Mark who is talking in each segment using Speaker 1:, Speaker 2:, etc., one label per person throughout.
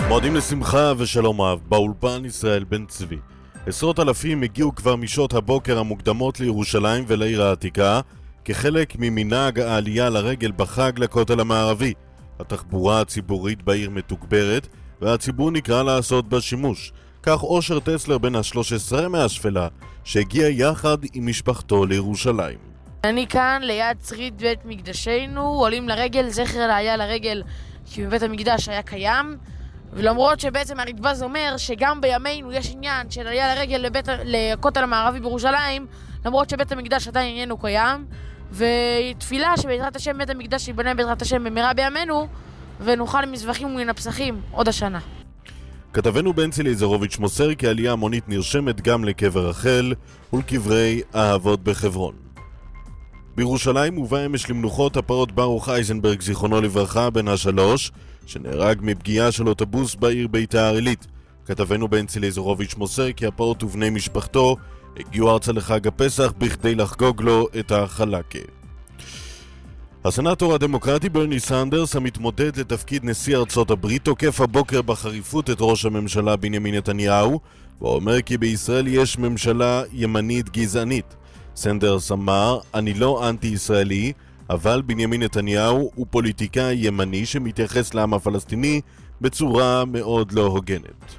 Speaker 1: מועדים לשמחה ושלום אהב, באולפן ישראל בן צבי. עשרות אלפים הגיעו כבר משעות הבוקר המוקדמות לירושלים ולעיר העתיקה, כחלק ממנהג העלייה לרגל בחג לכותל המערבי. התחבורה הציבורית בעיר מתוגברת, והציבור נקרא לעשות בה שימוש. כך אושר טסלר בן ה-13 מהשפלה, שהגיע יחד עם משפחתו לירושלים.
Speaker 2: אני כאן ליד שריד בית מקדשנו, עולים לרגל, זכר לעלייה לרגל כי בבית המקדש היה קיים, ולמרות שבעצם הרדב"ז אומר שגם בימינו יש עניין של עלייה לרגל לכותל המערבי בירושלים, למרות שבית המקדש עדיין איננו קיים, ותפילה שבעזרת השם בית המקדש ייבנה בעזרת השם במהרה בימינו, ונוכל למזבחים ולנפסחים עוד השנה.
Speaker 1: כתבנו בנצי ליזרוביץ' מוסר כי עלייה המונית נרשמת גם לקבר רחל ולקברי האבות בחברון. בירושלים הובא אמש למנוחות הפעוט ברוך אייזנברג זיכרונו לברכה בן ה-3, שנהרג מפגיעה של אוטובוס בעיר ביתר עילית. כתבנו בנצי ליזרוביץ' מוסר כי הפעוט ובני משפחתו הגיעו ארצה לחג הפסח בכדי לחגוג לו את החלקה. הסנאטור הדמוקרטי ברני סנדרס, המתמודד לתפקיד נשיא ארצות הברית, תוקף הבוקר בחריפות את ראש הממשלה בנימין נתניהו, ואומר כי בישראל יש ממשלה ימנית גזענית. סנדרס אמר, אני לא אנטי-ישראלי, אבל בנימין נתניהו הוא פוליטיקאי ימני שמתייחס לעם הפלסטיני בצורה מאוד לא הוגנת.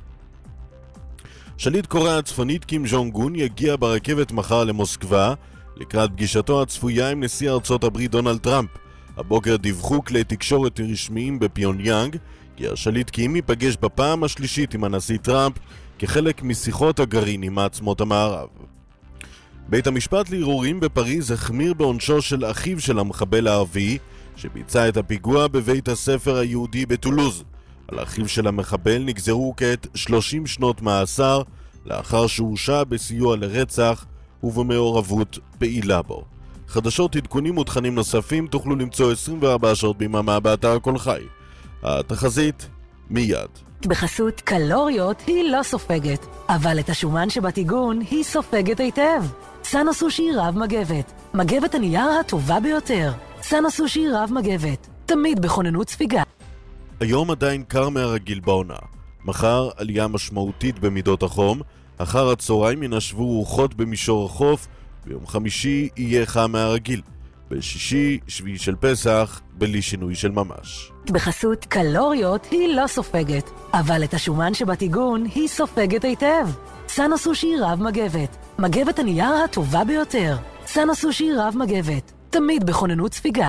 Speaker 1: שליט קוריאה הצפונית קים ז'ונג און יגיע ברכבת מחר למוסקבה לקראת פגישתו הצפויה עם נשיא ארצות הברית דונלד טראמפ. הבוקר דיווחו כלי תקשורת רשמיים בפיונגיאנג כי השליט קים ייפגש בפעם השלישית עם הנשיא טראמפ כחלק משיחות הגרעין עם מעצמות המערב. בית המשפט לערעורים בפריז החמיר בעונשו של אחיו של המחבל הערבי שביצע את הפיגוע בבית הספר היהודי בטולוז. על אחיו של המחבל נגזרו כעת 30 שנות מאסר לאחר שהורשע בסיוע לרצח ובמעורבות פעילה בו. חדשות, עדכונים ותכנים נוספים תוכלו למצוא 24 שעות ביממה באתר כל חי. התחזית מיד.
Speaker 3: בחסות קלוריות היא לא סופגת, אבל את השומן שבתיגון היא סופגת היטב. סאנו סושי רב מגבת, מגבת הנייר הטובה ביותר. סאנו סושי רב מגבת, תמיד בכוננות ספיגה.
Speaker 1: היום עדיין קר מהרגיל בעונה. מחר עלייה משמעותית במידות החום, אחר הצהריים ינשבו רוחות במישור החוף, ביום חמישי יהיה חם מהרגיל. בשישי, שביעי של פסח, בלי שינוי של ממש.
Speaker 3: בחסות קלוריות היא לא סופגת, אבל את השומן שבתיגון היא סופגת היטב. סאנו סושי רב מגבת, מגבת הנייר הטובה ביותר. סאנו סושי רב מגבת, תמיד בכוננות ספיגה.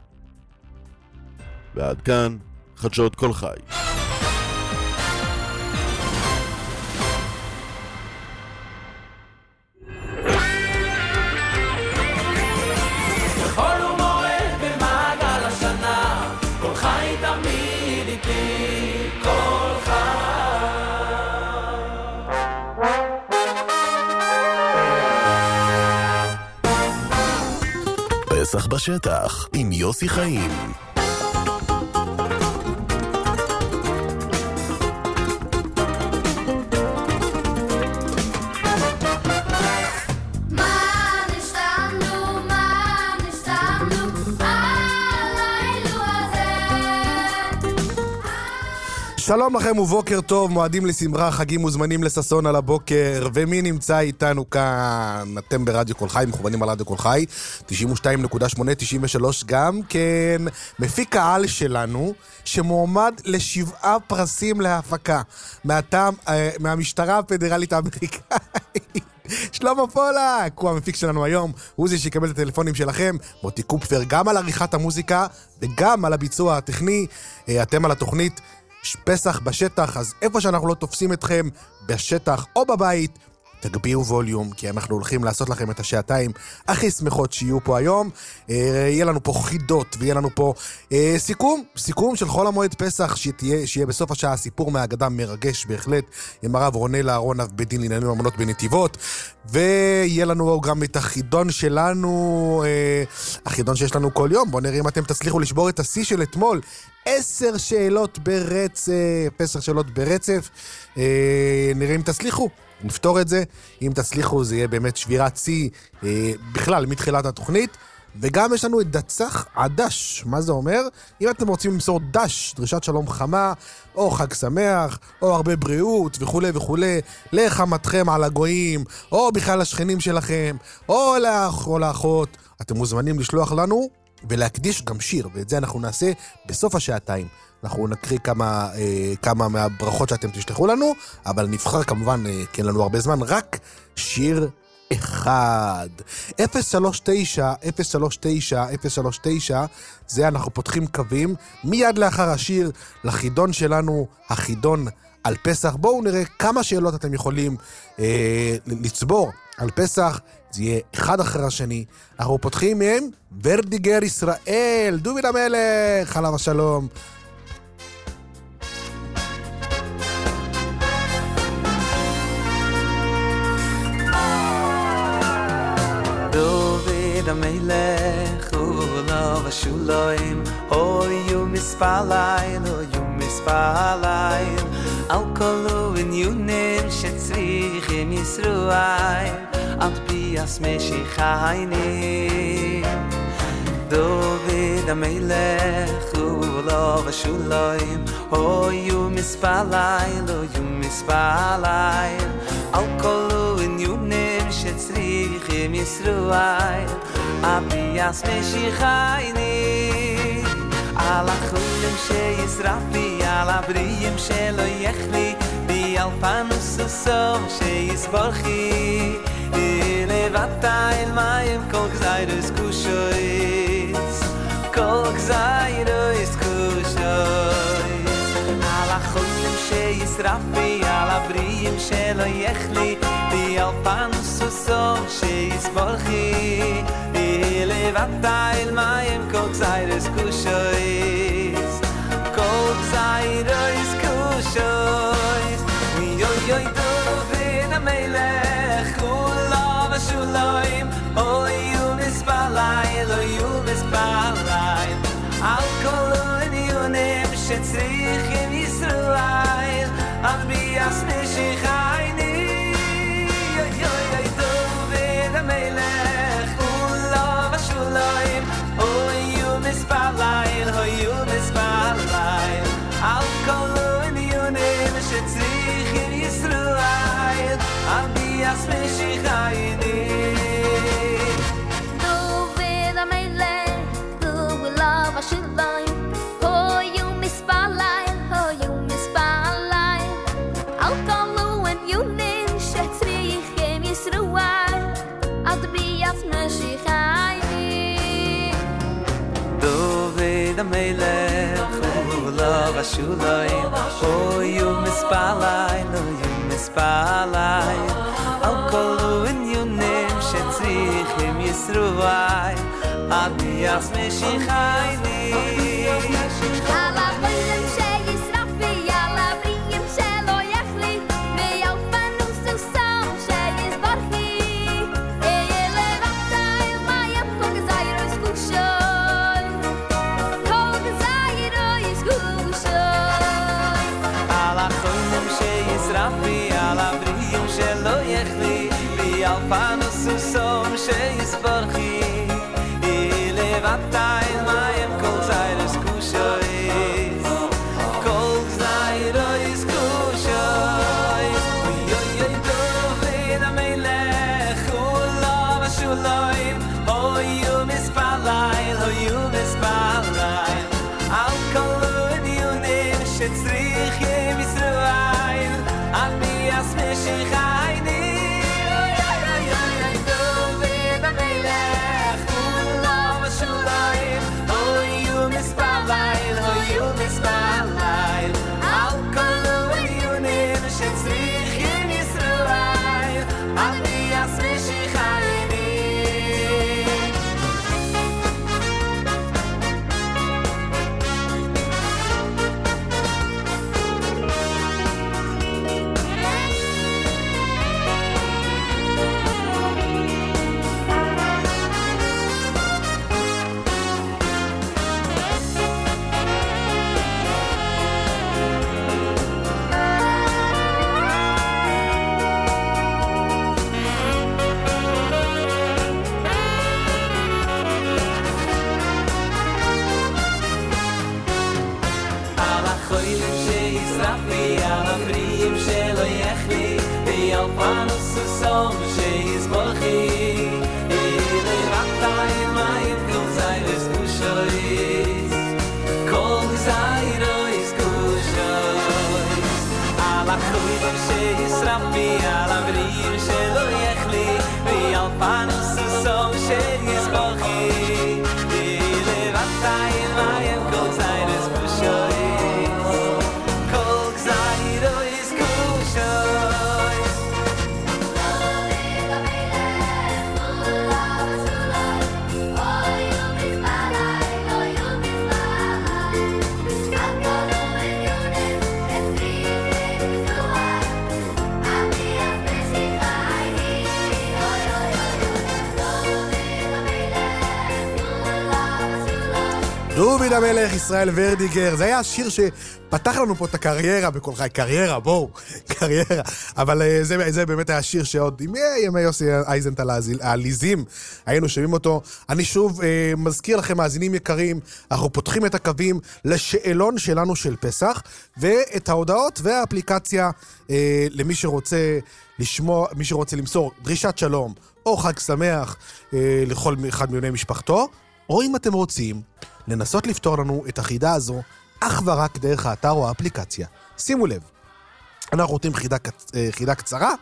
Speaker 1: ועד כאן, חדשות כל חי.
Speaker 4: פסח בשטח עם יוסי חיים.
Speaker 5: שלום לכם ובוקר טוב, מועדים לשמחה, חגים מוזמנים לססון על הבוקר, ומי נמצא איתנו כאן? אתם ברדיו כל חי, מכוונים על רדיו כל חי, 92.8, 93, גם כן מפיק העל שלנו, שמועמד ל7 פרסים להפקה, מהמשטרה הפדרלית האמריקאית. שלמה פולק, הוא המפיק שלנו היום, הוא זה שיקבל את הטלפונים שלכם, מוטי קופפר, גם על עריכת המוזיקה וגם על הביצוע הטכני. אתם על התוכנית פסח בשטח, אז איפה שאנחנו לא תופסים אתכם, בשטח או בבית, תגבירו ווליום, כי אנחנו הולכים לעשות לכם את השעתיים הכי שמחות שיהיו פה היום. יהיה לנו פה חידות, ויהיה לנו פה סיכום של חול המועד פסח, שיהיה בסוף השעה סיפור מהאגדה מרגש בהחלט, עם הרב רונל אהרונוב בדין לעניינים ממונות בנתיבות, ויהיה לנו גם את החידון שלנו, החידון שיש לנו כל יום. בואו נראה אם אתם תצליחו לשבור את השיא של אתמול, 10 שאלות ברצף, 10 שאלות ברצף, נראה אם תצליחו. נפתור את זה, אם תצליחו זה יהיה באמת שבירת שיא בכלל מתחילת התוכנית, וגם יש לנו את דצח עדש. מה זה אומר? אם אתם רוצים למסור דש, דרישת שלום חמה, או חג שמח, או הרבה בריאות וכו' וכו', לחמתכם על הגויים, או בכלל לשכנים שלכם, או לאח או לאחות, אתם מוזמנים לשלוח לנו ולהקדיש גם שיר, ואת זה אנחנו נעשה בסוף השעתיים. אנחנו נקריא כמה מהברכות שאתם תשלחו לנו, אבל נבחר כמובן, כי אין לנו הרבה זמן, רק שיר אחד. 039, 039, 039, זה אנחנו פותחים קווים, מיד לאחר השיר לחידון שלנו, החידון על פסח. בואו נראה כמה שאלות אתם יכולים לצבור על פסח, זה יהיה אחד אחר השני. אנחנו פותחים מהם ורדיגר ישראל, דוד המלך, עליו השלום.
Speaker 6: דוד המלך ולא ושולוים, הויו מספליים, הויו מספליים, על כל עניונים שצריכים ישראל, עד ביאס משיחיינים. דוד המלך ולא ושולוים, הויו מספליים, הויו מספליים, על כל עניונים שצריכים ישראל, אביאס משיחייני. על החולים שישרפי, על הבריאים שלא יחלי, ועל פנוס וסום שיסבורכי, לבטה אל מים כל גזירוס קושויס, כל גזירוס קושויס. על החולים שישרפי, על הבריאים שלא יחלי, ועל פנוס וסום שיסבורכי, לבטה אל מים כל גזירוס קושויס, כל גזירוס קושויס. יוי יוי דוד המלך כולו ושולוים, הויו מספליים, הויו מספליים, על כל עניונים שצריכים ישראל, על ביאס משיחייני. יוי יוי דוד המלך כולו ושולוים, הויו מספליים, הויו מספליים, על כל עניונים שצריכים ישראל, על ביאס משיחייני.
Speaker 7: דוד המלך כולו ושולוים, הויו מספליים, הויו מספליים, על כל עניונים שצריכים ישראל, על ביאס משיחייני.
Speaker 6: דוד המלך כולו ושולוים, הויו מספליים, הויו מספליים, על כל עניונים שצריכים ישראל, על ביאס משיחייני.
Speaker 7: על החולים שישרפי, על הבריאים שלא יחלי, ועל פנוס וסום שיסבורכי, לבטה אל מים כל גזירוס קושויס, כל גזירוס קושויס.
Speaker 6: על החולים שישרפי, על הבריאים שלא יחלי, ועל פנוס וסום שיסבורכי, לבטה אל מים כל גזירוס קושויס, כל גזירוס קושויס. יוי יוי דוד המלך כולו ושולוים, הויו מספליים, הויו מספליים, על כל עניונים שצריכים ישראל, על ביאס משיחייני. יוי יוי דוד המלך כולו ושולוים,
Speaker 5: דוד המלך, ישראל ורדיגר, זה היה השיר שפתח לנו פה את הקריירה בכל חי, קריירה, בואו, קריירה, אבל זה באמת היה השיר שעוד עם ימי יוסי אייזנטל העליזים, היינו שומעים אותו. אני שוב מזכיר לכם, מאזינים יקרים, אנחנו פותחים את הקווים לשאלון שלנו של פסח, ואת ההודעות והאפליקציה למי שרוצה לשמוע, מי שרוצה למסור דרישת שלום, או חג שמח לכל אחד מבני משפחתו, או אם אתם רוצים לנסות לפתור לנו את החידה הזו אך ורק דרך האתר או האפליקציה. שימו לב, אנחנו רוצים חידה קצרה,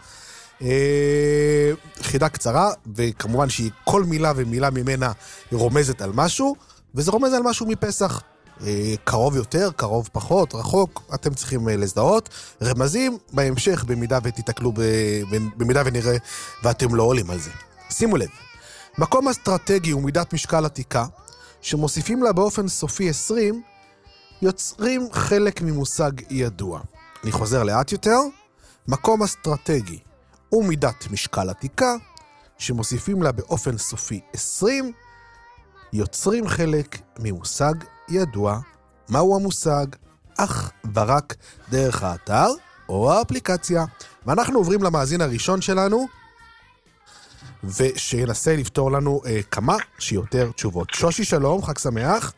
Speaker 5: חידה קצרה, וכמובן שהיא כל מילה ומילה ממנה רומזת על משהו, וזה רומז על משהו מפסח. קרוב יותר, קרוב פחות, רחוק, אתם צריכים לזדהות. רמזים בהמשך במידה ותתקלו, במידה ונראה ואתם לא עולים על זה. שימו לב, מקום אסטרטגי ומידת משקל עתיקה, שמוסיפים לה באופן סופי 20, יוצרים חלק ממושג ידוע. אני חוזר לאט יותר, מקום אסטרטגי ומידת משקל עתיקה, שמוסיפים לה באופן סופי 20, יוצרים חלק ממושג ידוע. מהו המושג? אך ורק דרך האתר או האפליקציה. ואנחנו עוברים למאזין הראשון שלנו, ושינסה לפתור לנו כמה שיותר תשובות. שושי, שלום, חג שמח.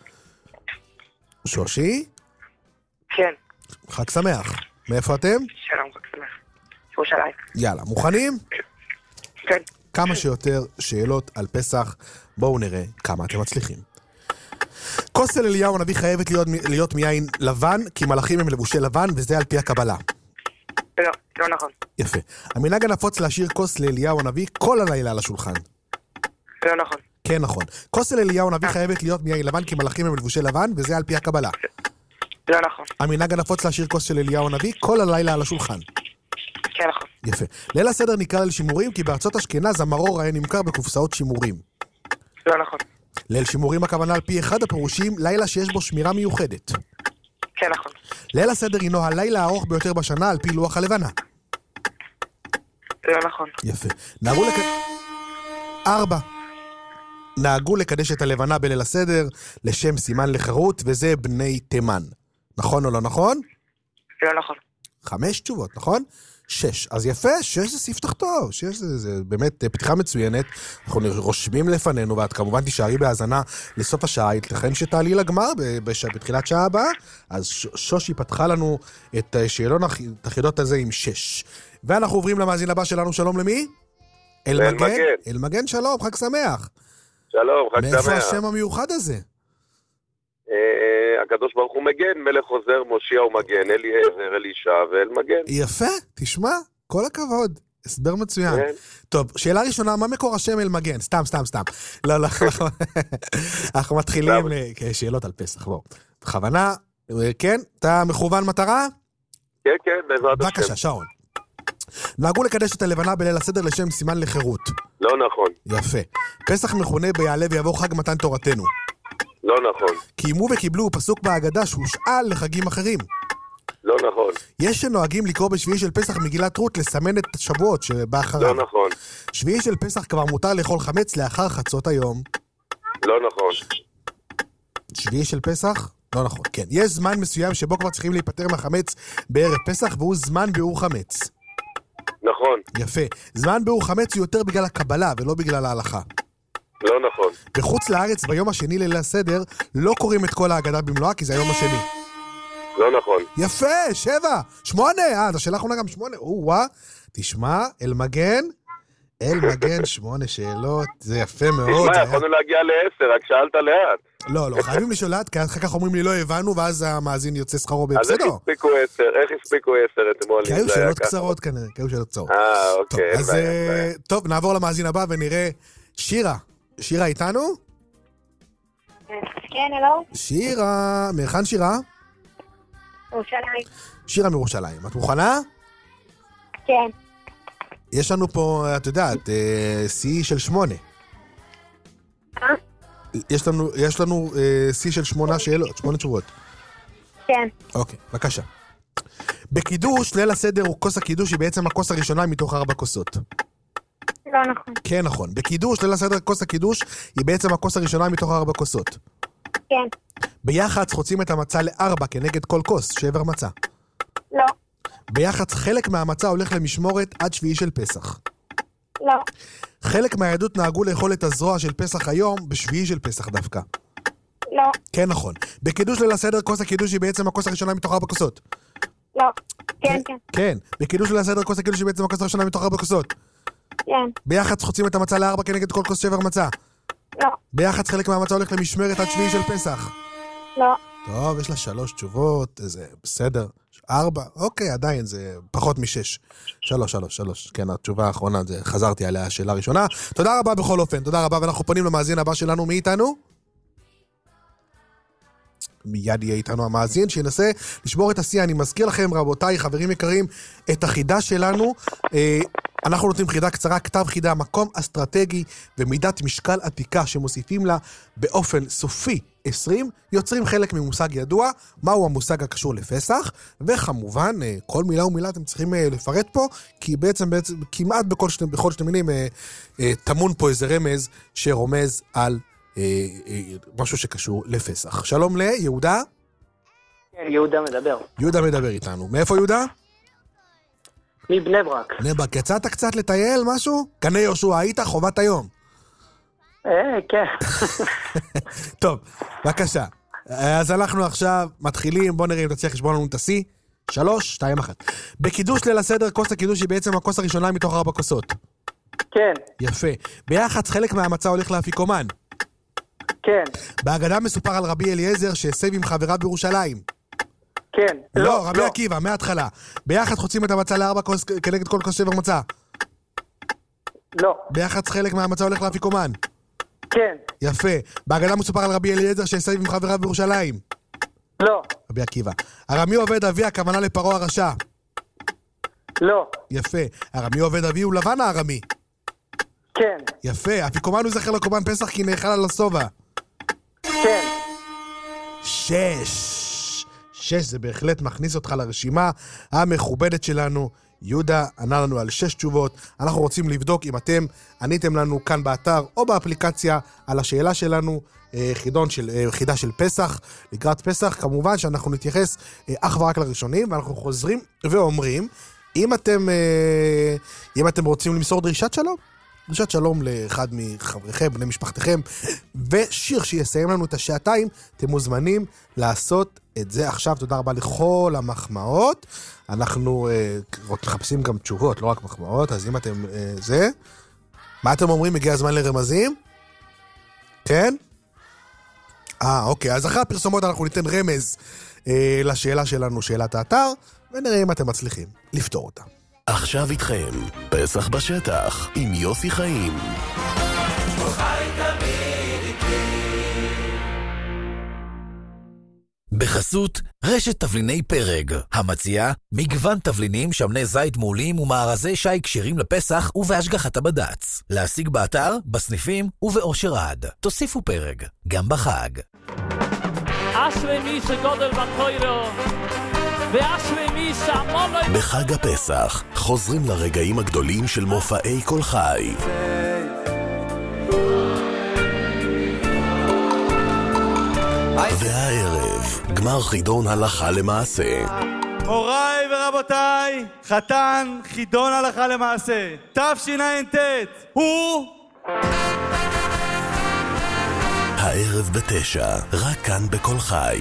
Speaker 5: שושי?
Speaker 8: כן.
Speaker 5: חג שמח. מאיפה אתם?
Speaker 8: שלום, חג שמח. ירושלים.
Speaker 5: יאללה, מוכנים?
Speaker 8: כן.
Speaker 5: כמה שיותר שאלות על פסח, בואו נראה כמה אתם מצליחים. כוס של אליהו הנביא חייבת להיות מיין לבן, כי מלאכים הם לבושי לבן, וזה על פי הקבלה.
Speaker 8: לא, לא נכון.
Speaker 5: יפה. המנהג הנפוץ להשאיר כוס לאליהו הנביא כל הלילה על השולחן.
Speaker 8: לא נכון.
Speaker 5: כן, נכון. כוס של אליהו הנביא חייבת להיות מיין לבן, כי מלאכים הם לבושי לבן, וזה על פי הקבלה.
Speaker 8: לא נכון.
Speaker 5: המנהג הנפוץ להשאיר כוס של אליהו הנביא כל הלילה על השולחן.
Speaker 8: כן נכון.
Speaker 5: יפה. ליל הסדר נקרא ליל שימורים, כי בארצות אשכנז המרור היה נמכר בקופסאות שימורים.
Speaker 8: לא נכון.
Speaker 5: ליל שימורים הכוונה על פי אחד הפירושים, לילה שיש בו שמירה מיוחדת.
Speaker 8: כן נכון.
Speaker 5: ליל הסדר הינו הלילה הארוך ביותר בשנה על פי לוח הלבנה.
Speaker 8: לא נכון.
Speaker 5: יפה. 4. נהגו לקדש את הלבנה בליל הסדר לשם סימן לחירות, וזה בני תימן. נכון או לא נכון?
Speaker 8: לא נכון.
Speaker 5: 5 תשובות, נכון? 6. אז יפה, 6 זה ספתח טוב. 6 זה באמת פתיחה מצוינת. אנחנו רושמים לפנינו, ואת כמובן תישארי בהאזנה לסוף השעה, ייתכן שתעלי לגמר בתחילת שעה הבאה. אז שושי פתחה לנו את שאלון החידות הזה עם 6. ואנחנו עוברים למאזין הבא שלנו. שלום למי? אלמגן. אלמגן, שלום, חג שמח.
Speaker 9: שלום, חג שמח.
Speaker 5: מאיפה השם המיוחד הזה?
Speaker 9: הקדוש ברוך הוא מגן, מלך עוזר, מושיע ומגן, אליעזר, אלישע ואל מגן.
Speaker 5: יפה, תשמע, כל הכבוד. הסבר מצוין.
Speaker 9: כן.
Speaker 5: טוב, שאלה ראשונה, מה מקור השם אל מגן? סתם. לא, אנחנו מתחילים שאלות על פסח, בואו. בכוונה, כן? אתה מכוון מטרה?
Speaker 9: כן, בעזרת השם.
Speaker 5: בבקשה, שעון. נהגו לקדש את הלבנה בליל הסדר לשם סימן לחירות.
Speaker 9: לא נכון.
Speaker 5: יפה. פסח מכונה ביעלה ויבוא חג מתן תורתנו.
Speaker 9: לא נכון.
Speaker 5: קיימו וקיבלו פסוק בהגדה שהושאל לחגים אחרים.
Speaker 9: לא נכון.
Speaker 5: יש שנוהגים לקרוא בשביעי של פסח מגילת רות לסמן את השבועות שבא אחריו.
Speaker 9: לא נכון.
Speaker 5: שביעי של פסח כבר מותר לאכול חמץ לאחר חצות היום.
Speaker 9: לא נכון.
Speaker 5: שביעי של פסח? לא נכון. כן. יש זמן מסוים שבו כבר צריכים להיפטר מהחמץ בערב פסח, והוא זמן ביעור חמץ.
Speaker 9: נכון.
Speaker 5: יפה. זמן ביעור חמץ הוא יותר בגלל הקבלה ולא בגלל ההלכה.
Speaker 9: לא נכון.
Speaker 5: בחוץ לארץ ביום השני ליל הסדר לא קוראים את כל ההגדה במלואה, כי זה היום השני.
Speaker 9: לא נכון.
Speaker 5: יפה, 7, 8, אז השאלה האחרונה גם 8. תשמע, אלמגן 8 שאלות, זה יפה מאוד.
Speaker 9: תשמע, יכולנו להגיע ל10, רק שאלת לאט.
Speaker 5: לא, חייבים לשאול לאט, כי אחר כך אומרים לי לא הבנו, ואז המאזין יוצא שכרו בהפסדו.
Speaker 9: אז איך הספיקו 10 אתמול?
Speaker 5: כי היו שאלות קצרות כנראה,
Speaker 9: אוקיי.
Speaker 5: אז טוב, נעבור למאזין הבא ונראה. שירה איתנו?
Speaker 10: כן, אלו.
Speaker 5: שירה, מהיכן שירה?
Speaker 10: ירושלים.
Speaker 5: שירה מירושלים. את מוכנה?
Speaker 10: כן.
Speaker 5: יש לנו פה, את יודעת, שיא של 8. יש לנו שיא של 8 שאלות, 8 תשובות.
Speaker 10: כן.
Speaker 5: אוקיי, בבקשה. בקידוש, ליל הסדר הוא כוס הקידוש, היא בעצם הכוס הראשונה מתוך 4 כוסות.
Speaker 10: לא נכון.
Speaker 5: כן, נכון. בקידוש, ליל הסדר כוס הקידוש, היא בעצם הכוס הראשונה מתוך 4 כוסות.
Speaker 10: כן.
Speaker 5: ביח"צ חוצים את המצה ל4 כנגד כל כוס, שבר מצה.
Speaker 10: לא.
Speaker 5: ביח"צ חלק מהמצה הולך למשמורת עד שביעי של פסח.
Speaker 10: לא.
Speaker 5: חלק מהיהדות נהגו לאכול את הזרוע של פסח היום בשביעי של פסח דווקא.
Speaker 10: לא.
Speaker 5: כן, נכון. בקידוש ליל הסדר, כוס הקידוש היא בעצם הכוס הראשונה מתוך 4 כוסות.
Speaker 10: לא. כן, כן.
Speaker 5: כן. בקידוש ליל הסדר, כוס הקידוש היא בעצם הכוס הראשונה מתוך 4 כוסות.
Speaker 10: כן.
Speaker 5: ביח"צ חוצים את המצה ל4 כנגד כל כוס שבר מצה.
Speaker 10: לא.
Speaker 5: ביח"צ חלק מהמצה הולך למשמרת עד שביעי של פסח.
Speaker 10: לא.
Speaker 5: טוב, יש לה 3 תשובות, זה בסדר. 4, אוקיי, עדיין, זה פחות מ6. 3. כן, התשובה האחרונה, חזרתי עליה, השאלה הראשונה. תודה רבה בכל אופן, תודה רבה, ואנחנו פונים למאזין הבא שלנו, מי איתנו? מיד יהיה איתנו המאזין, שינסה לשבור את השיא. אני מזכיר לכם, רבותיי, חברים יקרים, את החידה שלנו. אנחנו נותנים חידה קצרה, כתב חידה, מקום אסטרטגי ומידת משקל עתיקה שמוסיפים לה באופן סופי 20, יוצרים חלק ממושג ידוע, מהו המושג הקשור לפסח, וכמובן, כל מילה ומילה אתם צריכים לפרט פה, כי בעצם כמעט בכל שני מילים תמון פה איזה רמז שרומז על משהו שקשור לפסח. שלום ליהודה.
Speaker 11: כן, יהודה מדבר.
Speaker 5: יהודה מדבר איתנו. מאיפה יהודה?
Speaker 11: מבני ברק.
Speaker 5: בני ברק. יצאת קצת לטייל משהו? גני יהושע היית? חובת היום.
Speaker 11: כן.
Speaker 5: טוב, בבקשה. אז אנחנו עכשיו מתחילים, בוא נראה אם תצליח לשבור לנו את השיא. 3, 2, 1. בקידוש ליל הסדר, כוס הקידוש היא בעצם הכוס הראשונה מתוך 4 כוסות.
Speaker 11: כן.
Speaker 5: יפה. ביח"צ חלק מהמצה הולך לאפיקומן.
Speaker 11: כן.
Speaker 5: בהגדה מסופר על רבי אליעזר שהסב עם חבריו בירושלים.
Speaker 11: כן.
Speaker 5: לא, רבי עקיבא, מההתחלה. ביח"צ חוצים את המצה ל4 כוס כנגד כל כוס שבר מצה.
Speaker 11: לא.
Speaker 5: ביח"צ חלק מהמצה הולך לאפיקומן.
Speaker 11: כן.
Speaker 5: יפה. בהגדה מסופר על רבי אליעזר שהסב עם חבריו בירושלים.
Speaker 11: לא.
Speaker 5: רבי עקיבא. ארמי עובד אבי, הכוונה לפרעה הרשע.
Speaker 11: לא.
Speaker 5: יפה. ארמי עובד אבי הוא לבן הארמי.
Speaker 11: כן.
Speaker 5: יפה. אפיקומן הוא זכר לקורבן פסח כי נאכל על השובע.
Speaker 11: כן.
Speaker 5: 6, זה בהחלט מכניס אותך לרשימה המכובדת שלנו. יהודה ענה לנו על 6 תשובות. אנחנו רוצים לבדוק אם אתם עניתם לנו כאן באתר או באפליקציה על השאלה שלנו, חידה של פסח, לקראת פסח. כמובן שאנחנו נתייחס אך ורק לראשונים, ואנחנו חוזרים ואומרים, אם אתם רוצים למסור דרישת שלום לאחד מחבריכם, בני משפחתכם, ושיר שיסיים לנו את השעתיים, אתם מוזמנים לעשות את זה עכשיו. תודה רבה לכל המחמאות. אנחנו מחפשים גם תשובות, לא רק מחמאות, אז אם אתם מה אתם אומרים? הגיע הזמן לרמזים? כן? אוקיי, אז אחרי הפרסומות אנחנו ניתן רמז לשאלה שלנו, שאלת האתר, ונראה אם אתם מצליחים לפתור אותה.
Speaker 4: עכשיו איתכם, פסח בשטח, עם יוסי חיים.
Speaker 12: בחסות רשת תבליני פרג, המציעה מגוון תבלינים, שמני זית מעולים ומארזי שי כשרים לפסח ובהשגחת הבד"ץ. להשיג באתר, בסניפים ובאושר עד. תוסיפו פרג, גם בחג.
Speaker 13: אשרי מי שגודל בתוירו, ואשרי מי שעמול...
Speaker 4: בחג הפסח חוזרים לרגעים הגדולים של מופעי כל חי. והערב, גמר חידון הלכה למעשה.
Speaker 14: מוריי ורבותיי, חתן חידון הלכה למעשה תשע"ט הוא...
Speaker 4: הערב ב9, רק כאן בכל חי.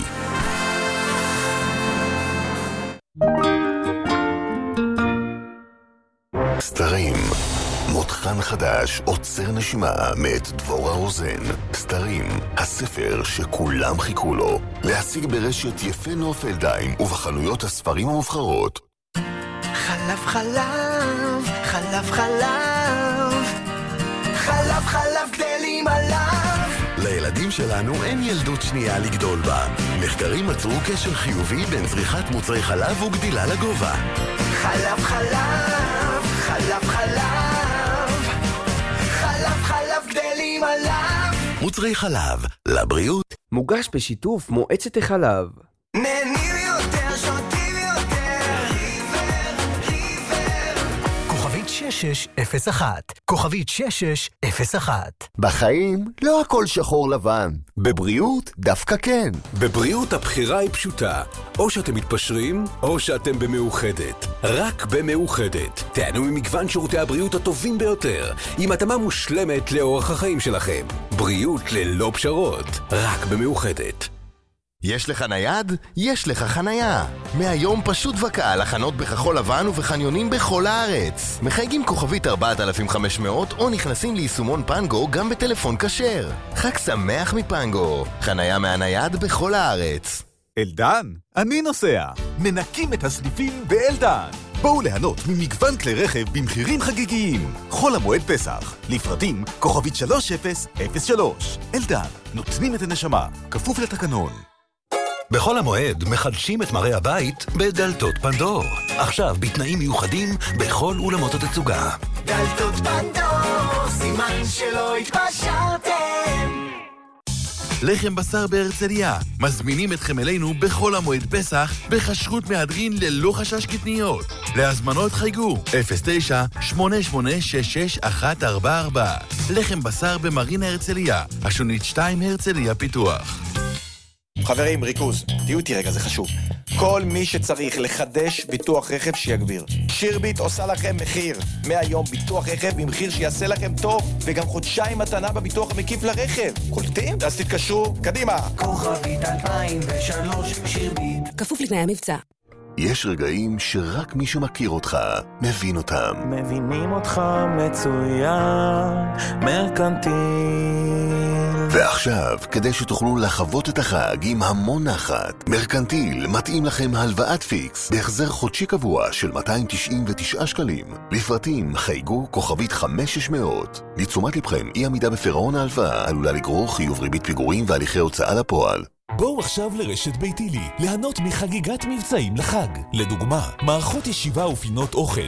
Speaker 4: סתרים, מותחן חדש, עוצר נשימה, מאת דבורה רוזן. סתרים, הספר שכולם חיכו לו. להשיג ברשת יפה נופלדיים ובחנויות הספרים המובחרות.
Speaker 6: חלב חלב, חלב חלב, חלב חלב גדלים עליו.
Speaker 4: לילדים שלנו אין ילדות שנייה לגדול בה. מחקרים מצאו קשר חיובי בין צריכת מוצרי חלב וגדילה לגובה.
Speaker 6: חלב חלב, חלב חלב, חלב חלב גדלים עליו.
Speaker 4: מוצרי חלב, לבריאות.
Speaker 15: מוגש בשיתוף מועצת החלב.
Speaker 6: נהנים יותר, שותים יותר, ריבר, ריבר.
Speaker 12: כוכבית 6 6601, כוכבית 6601.
Speaker 4: בחיים לא הכל שחור לבן. בבריאות דווקא כן.
Speaker 16: בבריאות הבחירה היא פשוטה. או שאתם מתפשרים, או שאתם במאוחדת. רק במאוחדת. תענו ממגוון שירותי הבריאות הטובים ביותר, עם התאמה מושלמת לאורח החיים שלכם. בריאות ללא פשרות. רק במאוחדת.
Speaker 17: יש לך נייד? יש לך חנייה. מהיום פשוט וקל לחנות בכחול לבן ובחניונים בכל הארץ. מחייגים כוכבית 4500 או נכנסים ליישומון פנגו גם בטלפון כשר. חג שמח מפנגו. חנייה מהנייד בכל הארץ.
Speaker 18: אלדן, אני נוסע. מנקים את הסניפים באלדן. בואו ליהנות ממגוון כלי רכב במחירים חגיגיים. חול המועד פסח. לפרטים כוכבית 3003. אלדן, נותנים את הנשמה. כפוף לתקנון.
Speaker 12: בכל המועד מחדשים את מראה הבית בדלתות פנדור. עכשיו בתנאים מיוחדים בכל אולמות התצוגה.
Speaker 6: דלתות פנדור, סימן שלא התפשרתם.
Speaker 19: לחם בשר בהרצליה. מזמינים אתכם אלינו בכל המועד פסח בכשרות מהדרין ללא חשש קטניות. להזמנות חייגו 09-8866-144. לחם בשר במרינה הרצליה, השונית 2 הרצליה פיתוח.
Speaker 20: חברים, ריכוז, תהיו איתי רגע, זה חשוב. כל מי שצריך לחדש ביטוח רכב שיגביר. שירביט עושה לכם מחיר. מהיום ביטוח רכב במחיר שיעשה לכם טוב, וגם חודשיים מתנה בביטוח המקיף לרכב. קולטים? אז תתקשרו, קדימה.
Speaker 6: כוכבית 2003 שירביט.
Speaker 21: כפוף לתנאי המבצע.
Speaker 4: יש רגעים שרק מי שמכיר אותך מבין אותם.
Speaker 22: מבינים אותך מצוין, מרקנטיל.
Speaker 4: ועכשיו, כדי שתוכלו לחוות את החג עם המון נחת, מרקנטיל מתאים לכם הלוואת פיקס בהחזר חודשי קבוע של 299 שקלים. לפרטים חייגו כוכבית 5600. לתשומת לבכם, אי עמידה בפירעון ההלוואה עלולה לגרור חיוב ריבית פיגורים והליכי הוצאה לפועל.
Speaker 23: בואו עכשיו לרשת ביתילי, ליהנות מחגיגת מבצעים לחג. לדוגמה, מערכות ישיבה ופינות אוכל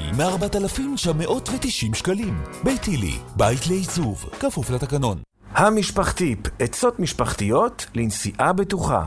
Speaker 23: מ-4,990 שקלים. ביתילי, בית לעיצוב, כפוף לתקנון.
Speaker 15: המשפחתיפ, עצות משפחתיות לנסיעה בטוחה.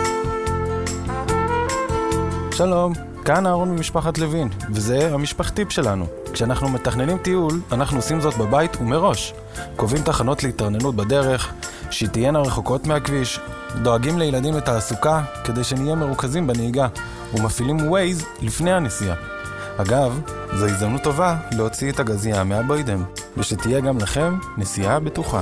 Speaker 24: שלום, כאן אהרון ממשפחת לוין, וזה המשפחתיפ שלנו. כשאנחנו מתכננים טיול, אנחנו עושים זאת בבית ומראש. קובעים תחנות להתרעננות בדרך, שתהיינה רחוקות מהכביש, דואגים לילדים לתעסוקה כדי שנהיה מרוכזים בנהיגה, ומפעילים ווייז לפני הנסיעה. אגב, זו הזדמנות טובה להוציא את הגזייה מהבוידם, ושתהיה גם לכם נסיעה בטוחה.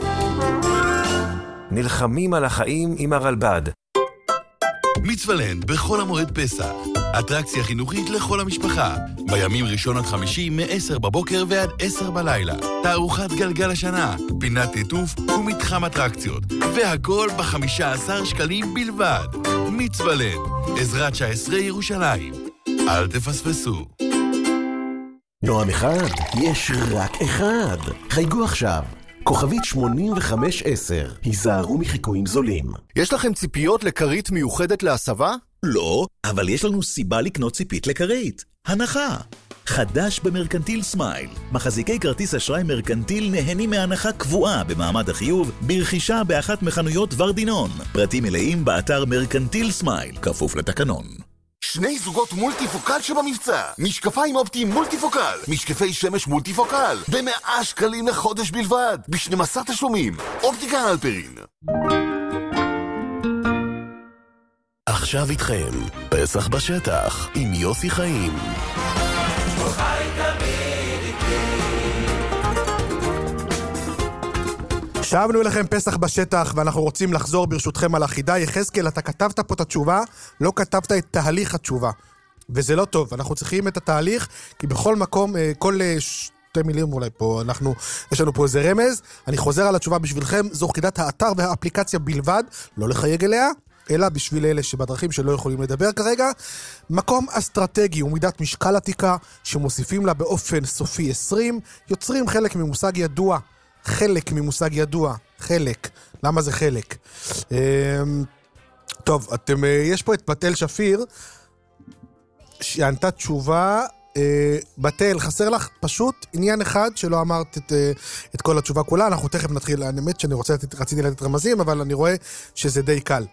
Speaker 15: נלחמים על החיים עם הרלב"ד.
Speaker 19: מצוולנד בכל המועד פסח. אטרקציה חינוכית לכל המשפחה. בימים ראשון עד חמישי מ-10 בבוקר ועד 10 בלילה. תערוכת גלגל השנה, פינת ליטוף ומתחם אטרקציות. והכל ב-15 שקלים בלבד. מצוולנד, עזרת 19 ירושלים. אל תפספסו.
Speaker 25: נועם אחד, יש רק אחד. חייגו עכשיו. כוכבית 8510. היזהרו מחיקויים זולים.
Speaker 17: יש לכם ציפיות לקרית מיוחדת להסבה?
Speaker 26: לא, אבל יש לנו סיבה לקנות ציפית לקרית. הנחה. חדש במרקנטיל סמייל. מחזיקי כרטיס אשראי מרקנטיל נהנים מהנחה קבועה במעמד החיוב ברכישה באחת מחנויות ורדינון. פרטים מלאים באתר מרקנטיל סמייל, כפוף לתקנון.
Speaker 17: 2 זוגות מולטיפוקל שבמבצע. משקפיים אופטיים מולטיפוקל. משקפי שמש מולטיפוקל. ב100 שקלים לחודש בלבד. ב12 תשלומים. אופטיקה הלפרין.
Speaker 4: עכשיו איתכם, פסח בשטח עם יוסי חיים.
Speaker 5: שבנו אליכם פסח בשטח, ואנחנו רוצים לחזור ברשותכם על החידה. יחזקאל, אתה כתבת פה את התשובה, לא כתבת את תהליך התשובה. וזה לא טוב, אנחנו צריכים את התהליך, כי בכל מקום, כל 2 מילים אולי פה, יש לנו פה איזה רמז. אני חוזר על התשובה בשבילכם, זו חידת האתר והאפליקציה בלבד, לא לחייג אליה, אלא בשביל אלה שבדרכים שלא יכולים לדבר כרגע. מקום אסטרטגי ומידת משקל עתיקה, שמוסיפים לה באופן סופי 20, יוצרים חלק ממושג ידוע. חלק ממושג ידוע, חלק. למה זה חלק? טוב, יש פה את בתל שפיר, שענתה תשובה. בתל, חסר לך פשוט עניין אחד שלא אמרת את כל התשובה כולה. אנחנו תכף נתחיל, האמת שאני רציתי לתת רמזים, אבל אני רואה שזה די קל.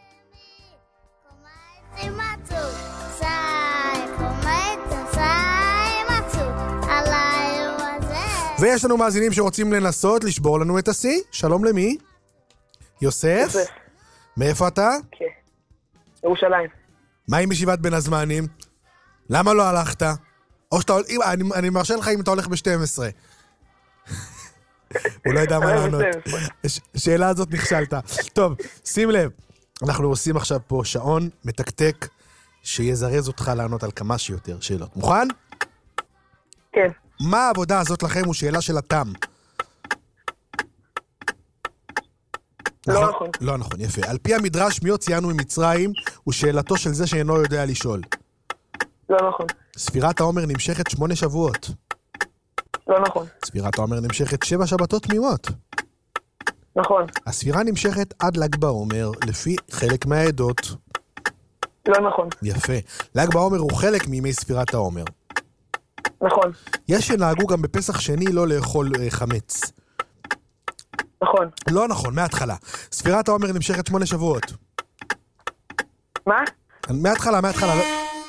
Speaker 5: ויש לנו מאזינים שרוצים לנסות לשבור לנו את השיא. שלום למי? יוסף? מאיפה אתה?
Speaker 1: כן. ירושלים.
Speaker 5: מה עם ישיבת בין הזמנים? למה לא הלכת? או שאתה... אני מרשה לך אם אתה הולך ב-12. הוא לא יודע מה לענות. שאלה הזאת נכשלת. טוב, שים לב. אנחנו עושים עכשיו פה שעון מתקתק שיזרז אותך לענות על כמה שיותר שאלות. מוכן?
Speaker 1: כן.
Speaker 5: מה העבודה הזאת לכם הוא שאלה של התם?
Speaker 1: לא נכון.
Speaker 5: לא נכון, יפה. על פי המדרש, מי הוציאנו ממצרים הוא שאלתו של זה שאינו יודע לשאול.
Speaker 1: לא נכון.
Speaker 5: ספירת העומר נמשכת 8 שבועות.
Speaker 1: לא נכון.
Speaker 5: ספירת העומר נמשכת 7 שבתות תמימות.
Speaker 1: נכון.
Speaker 5: הספירה נמשכת עד ל"ג בעומר, לפי חלק מהעדות.
Speaker 1: לא נכון.
Speaker 5: יפה. ל"ג בעומר הוא חלק מימי ספירת העומר.
Speaker 1: נכון.
Speaker 5: יש שנהגו גם בפסח שני לא לאכול חמץ.
Speaker 1: נכון.
Speaker 5: לא נכון, מההתחלה. ספירת העומר נמשכת 8 שבועות.
Speaker 1: מה?
Speaker 5: מההתחלה. לא...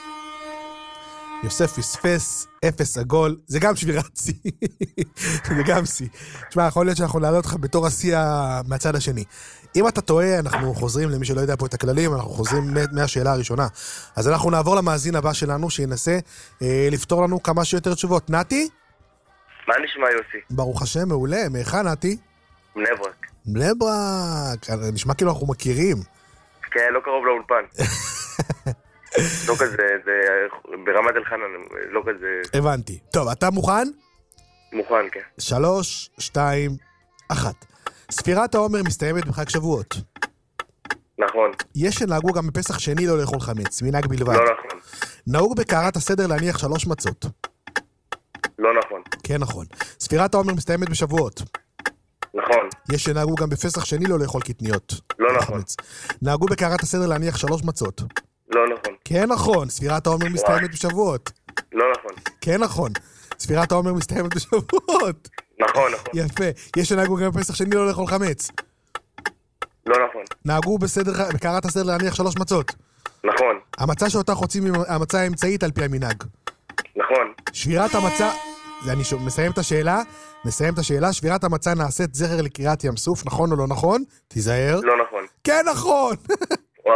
Speaker 5: יוסף פספס, 0 עגול, זה גם שבירת שיא. זה גם שיא. תשמע, יכול להיות שאנחנו נעלה אותך בתור השיא מהצד השני. אם אתה טועה, אנחנו חוזרים, למי שלא יודע פה את הכללים, אנחנו חוזרים מהשאלה הראשונה. אז אנחנו נעבור למאזין הבא שלנו, שינסה לפתור לנו כמה שיותר תשובות. נתי?
Speaker 2: מה נשמע יוסי?
Speaker 5: ברוך השם, מעולה. מאיכה נתי?
Speaker 2: בני ברק.
Speaker 5: בני ברק. נשמע כאילו אנחנו מכירים.
Speaker 2: כן, לא קרוב לאולפן. לא כזה, זה ברמת אלחנן, לא כזה...
Speaker 5: הבנתי. טוב, אתה מוכן?
Speaker 2: מוכן, כן.
Speaker 5: 3, 2, 1. ספירת העומר מסתיימת בחג שבועות.
Speaker 2: נכון.
Speaker 5: יש שנהגו גם בפסח שני לא לאכול חמץ, מנהג בלבד.
Speaker 2: לא נכון.
Speaker 5: נהוג בקערת הסדר להניח 3 מצות.
Speaker 2: לא נכון.
Speaker 5: כן נכון. ספירת העומר מסתיימת בשבועות.
Speaker 2: נכון.
Speaker 5: יש שנהגו גם בפסח שני לא לאכול קטניות.
Speaker 2: לא נכון.
Speaker 5: נהגו בקערת הסדר להניח 3 מצות.
Speaker 2: לא נכון.
Speaker 5: כן נכון. ספירת העומר מסתיימת בשבועות.
Speaker 2: לא נכון.
Speaker 5: כן נכון. ספירת העומר מסתיימת בשבועות.
Speaker 2: נכון.
Speaker 5: יפה. יש שנהגו גם בפסח שני לא לאכול חמץ.
Speaker 2: לא נכון.
Speaker 5: נהגו בקערת הסדר להניח 3 מצות.
Speaker 2: נכון.
Speaker 5: המצה שאותה חוצים היא המצה האמצעית על פי המנהג.
Speaker 2: נכון.
Speaker 5: שבירת המצה, אני מסיים את השאלה, שבירת המצה נעשית זכר לקריאת ים סוף, נכון או לא נכון? תיזהר.
Speaker 2: לא נכון.
Speaker 5: כן נכון!
Speaker 2: וואי.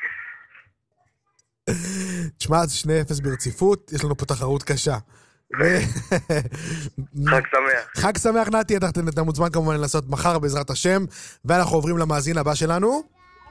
Speaker 5: תשמע, זה 2-0 ברציפות, יש לנו פה תחרות קשה.
Speaker 2: חג שמח.
Speaker 5: חג שמח נתי, אתה מוזמן כמובן לעשות מחר בעזרת השם, ואנחנו עוברים למאזין הבא שלנו.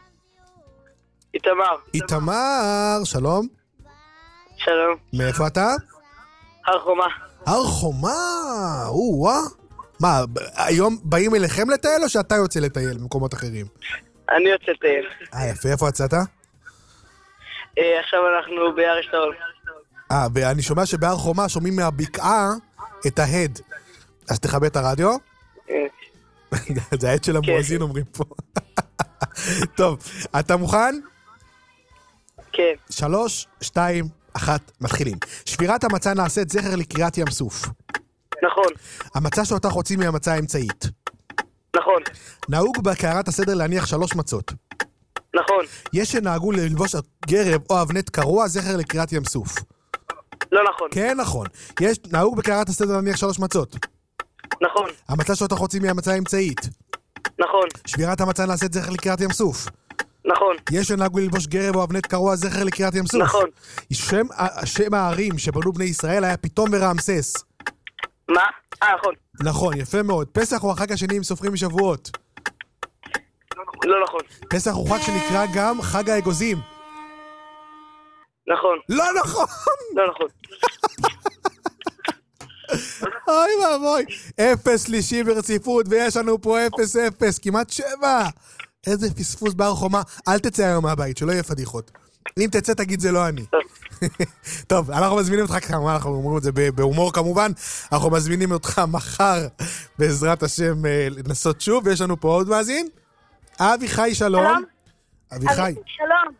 Speaker 5: איתמר, שלום.
Speaker 1: שלום.
Speaker 5: מאיפה אתה?
Speaker 1: הר חומה.
Speaker 5: הר חומה, מה, היום באים אליכם לטייל או שאתה יוצא לטייל במקומות אחרים?
Speaker 1: אני יוצא לטייל.
Speaker 5: יפה, איפה יצאת?
Speaker 1: עכשיו אנחנו ביער אשתאול.
Speaker 5: ואני שומע שבהר חומה שומעים מהבקעה את ההד. אז תכבה את הרדיו? זה ההד של המואזין אומרים פה. טוב, אתה מוכן?
Speaker 1: כן.
Speaker 5: 3, 2, 1, מתחילים. שבירת המצה נעשית זכר לקריאת ים סוף.
Speaker 1: נכון.
Speaker 5: המצה שאותה חוצים היא המצה האמצעית.
Speaker 1: נכון.
Speaker 5: נהוג בקערת הסדר להניח 3 מצות.
Speaker 1: נכון.
Speaker 5: יש שנהגו ללבוש גרב או אבנת קרוע זכר לקריאת ים סוף.
Speaker 1: לא נכון.
Speaker 5: כן נכון. נהוג בקערת הסדר להניח 3 מצות.
Speaker 1: נכון.
Speaker 5: המצה שאותה חוצים היא המצה האמצעית.
Speaker 1: נכון.
Speaker 5: שבירת המצה נעשית זכר לקריאת ים סוף.
Speaker 1: נכון.
Speaker 5: יש שנהגו ללבוש גרב או אבנת קרוע זכר לקריאת ים סוף.
Speaker 1: נכון.
Speaker 5: שם הערים שבנו בני ישראל היה פתאום ורעמסס.
Speaker 1: מה? נכון.
Speaker 5: נכון, יפה מאוד. פסח הוא החג השני אם סופרים משבועות.
Speaker 1: לא נכון.
Speaker 5: פסח הוא חג שנקרא גם חג האגוזים.
Speaker 1: נכון.
Speaker 5: לא נכון!
Speaker 1: לא נכון.
Speaker 5: אוי ואבוי. 0 שלישי ברציפות, ויש לנו פה 0-0, כמעט 7. איזה פספוס בהר חומה. אל תצא היום מהבית, שלא יהיה פדיחות. אם תצא תגיד זה לא אני. טוב, אנחנו מזמינים אותך כמה, אנחנו אומרים את זה בהומור כמובן, אנחנו מזמינים אותך מחר בעזרת השם לנסות שוב, ויש לנו פה עוד מאזין. אביחי, שלום. אביחי.
Speaker 10: שלום.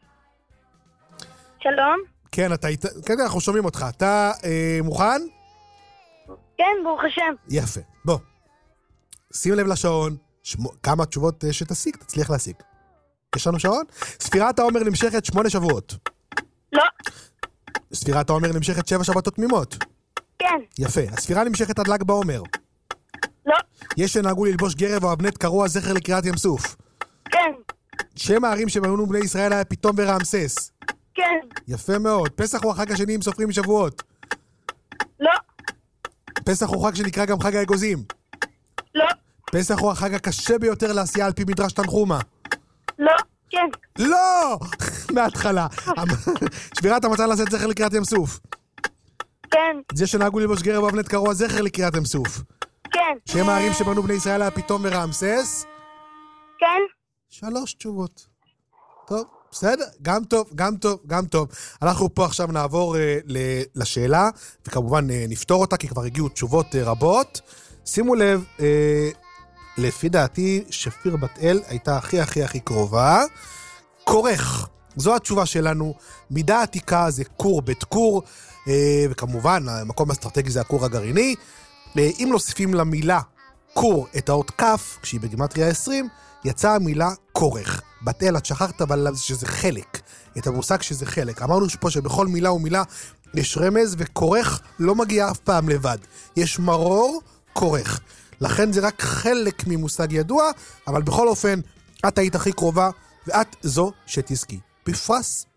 Speaker 10: שלום.
Speaker 5: כן, כן, אנחנו שומעים אותך. אתה מוכן?
Speaker 10: כן, ברוך השם.
Speaker 5: יפה. בוא. שים לב לשעון. כמה תשובות שתשיג, תצליח להשיג. יש לנו שעון? ספירת העומר נמשכת 8 שבועות.
Speaker 10: לא.
Speaker 5: ספירת העומר נמשכת 7 שבתות תמימות.
Speaker 10: כן. כן.
Speaker 5: יפה. הספירה נמשכת עד ל"ג בעומר.
Speaker 10: לא.
Speaker 5: יש שנהגו ללבוש גרב או אבנט קרוע זכר לקריאת ים סוף.
Speaker 10: כן.
Speaker 5: שם הערים שבנו בני ישראל היה פיתום ורעמסס.
Speaker 10: כן.
Speaker 5: יפה מאוד. פסח הוא החג השני אם סופרים שבועות.
Speaker 10: לא.
Speaker 5: פסח הוא חג שנקרא גם חג האגוזים.
Speaker 10: לא.
Speaker 5: פסח הוא החג הקשה ביותר לעשייה על פי מדרש תנחומה.
Speaker 10: לא. כן.
Speaker 5: לא! מההתחלה. שבירת המצה לשאת זכר לקריאת ים סוף.
Speaker 10: כן.
Speaker 5: זה שנהגו ללבוש גרב או אבנט קרוע זכר לקריאת ים סוף.
Speaker 10: כן.
Speaker 5: שם הערים שבנו בני ישראל היה פיתום ורעמסס.
Speaker 10: כן.
Speaker 5: 3 תשובות. טוב, בסדר, גם טוב, גם טוב, גם טוב. אנחנו פה עכשיו נעבור לשאלה, וכמובן נפתור אותה, כי כבר הגיעו תשובות רבות. שימו לב, לפי דעתי, שפיר בת אל הייתה הכי קרובה. כורך, זו התשובה שלנו. מידה עתיקה זה קור בית קור, וכמובן, המקום האסטרטגי זה הקור הגרעיני. אם נוסיפים למילה קור את האות כף, כשהיא בגימטריה 20, יצאה המילה כורך. בת אל, את שכחת אבל שזה חלק. את המושג שזה חלק. אמרנו פה שבכל מילה ומילה יש רמז, וכורך לא מגיע אף פעם לבד. יש מרור כורך. לכן זה רק חלק ממושג ידוע, אבל בכל אופן, את היית הכי קרובה, ואת זו שתזכי בפרס.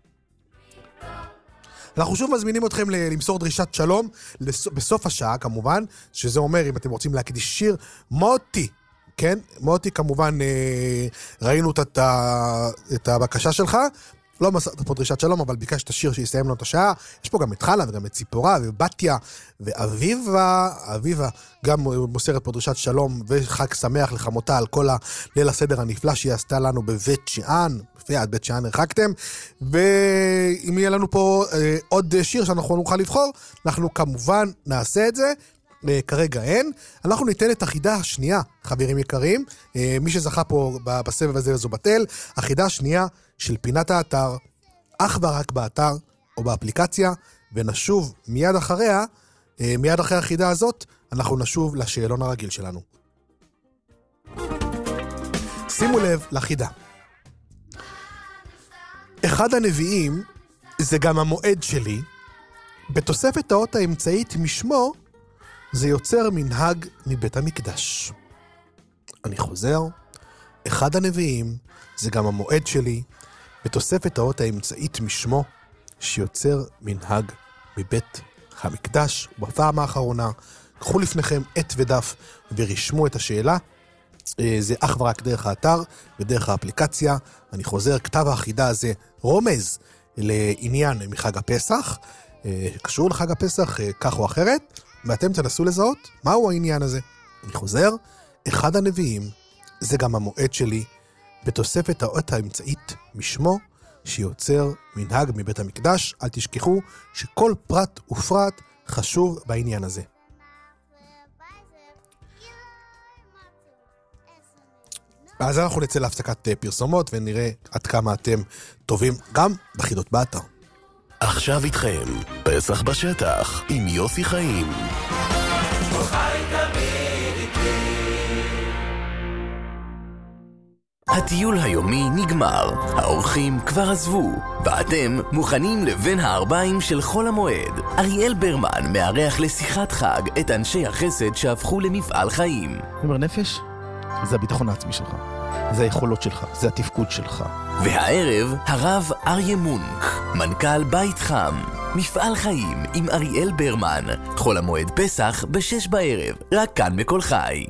Speaker 5: אנחנו שוב מזמינים אתכם למסור דרישת שלום, בסוף השעה כמובן, שזה אומר, אם אתם רוצים להקדיש שיר, מוטי, כן? מוטי כמובן, ראינו את הבקשה שלך, לא מסרת פה דרישת שלום, אבל ביקשת שיר שיסיים לנו את השעה. יש פה גם את חלה וגם את ציפורה ובתיה ואביבה. אביבה גם מוסרת פה דרישת שלום וחג שמח לחמותה על כל הליל הסדר הנפלא שהיא עשתה לנו בבית שאן. עד בית שאן הרחקתם. ואם יהיה לנו פה עוד שיר שאנחנו נוכל לבחור, אנחנו כמובן נעשה את זה. כרגע אין. אנחנו ניתן את החידה השנייה, חברים יקרים. מי שזכה פה בסבב הזה זו בת אל. החידה השנייה של פינת האתר, אך ורק באתר או באפליקציה, ונשוב מיד אחריה, מיד אחרי החידה הזאת, אנחנו נשוב לשאלון הרגיל שלנו. שימו לב לחידה. אחד הנביאים זה גם המועד שלי, בתוספת האות האמצעית משמו, זה יוצר מנהג מבית המקדש. אני חוזר, אחד הנביאים זה גם המועד שלי, בתוספת האות האמצעית משמו, שיוצר מנהג מבית המקדש. בפעם האחרונה, קחו לפניכם עת ודף ורשמו את השאלה. זה אך ורק דרך האתר ודרך האפליקציה. אני חוזר, כתב האחידה הזה רומז לעניין מחג הפסח, קשור לחג הפסח כך או אחרת, ואתם תנסו לזהות מהו העניין הזה. אני חוזר, אחד הנביאים זה גם המועד שלי, בתוספת האות האמצעית משמו, שיוצר מנהג מבית המקדש. אל תשכחו שכל פרט ופרט חשוב בעניין הזה. אז אנחנו נצא להפסקת פרסומות ונראה עד כמה אתם טובים גם בחידות באתר.
Speaker 4: עכשיו איתכם, פסח בשטח עם יוסי חיים. הטיול היומי נגמר, האורחים כבר עזבו, ואתם מוכנים לבין הערביים של חול המועד. אריאל ברמן מארח לשיחת חג את אנשי החסד שהפכו למפעל חיים.
Speaker 3: אני אומר, נפש, זה הביטחון העצמי שלך, זה היכולות שלך, זה התפקוד שלך.
Speaker 4: והערב הרב אריה מונק, מנכ"ל בית חם, מפעל חיים עם אריאל ברמן, חול המועד פסח ב-6 בערב, רק כאן בכל חי.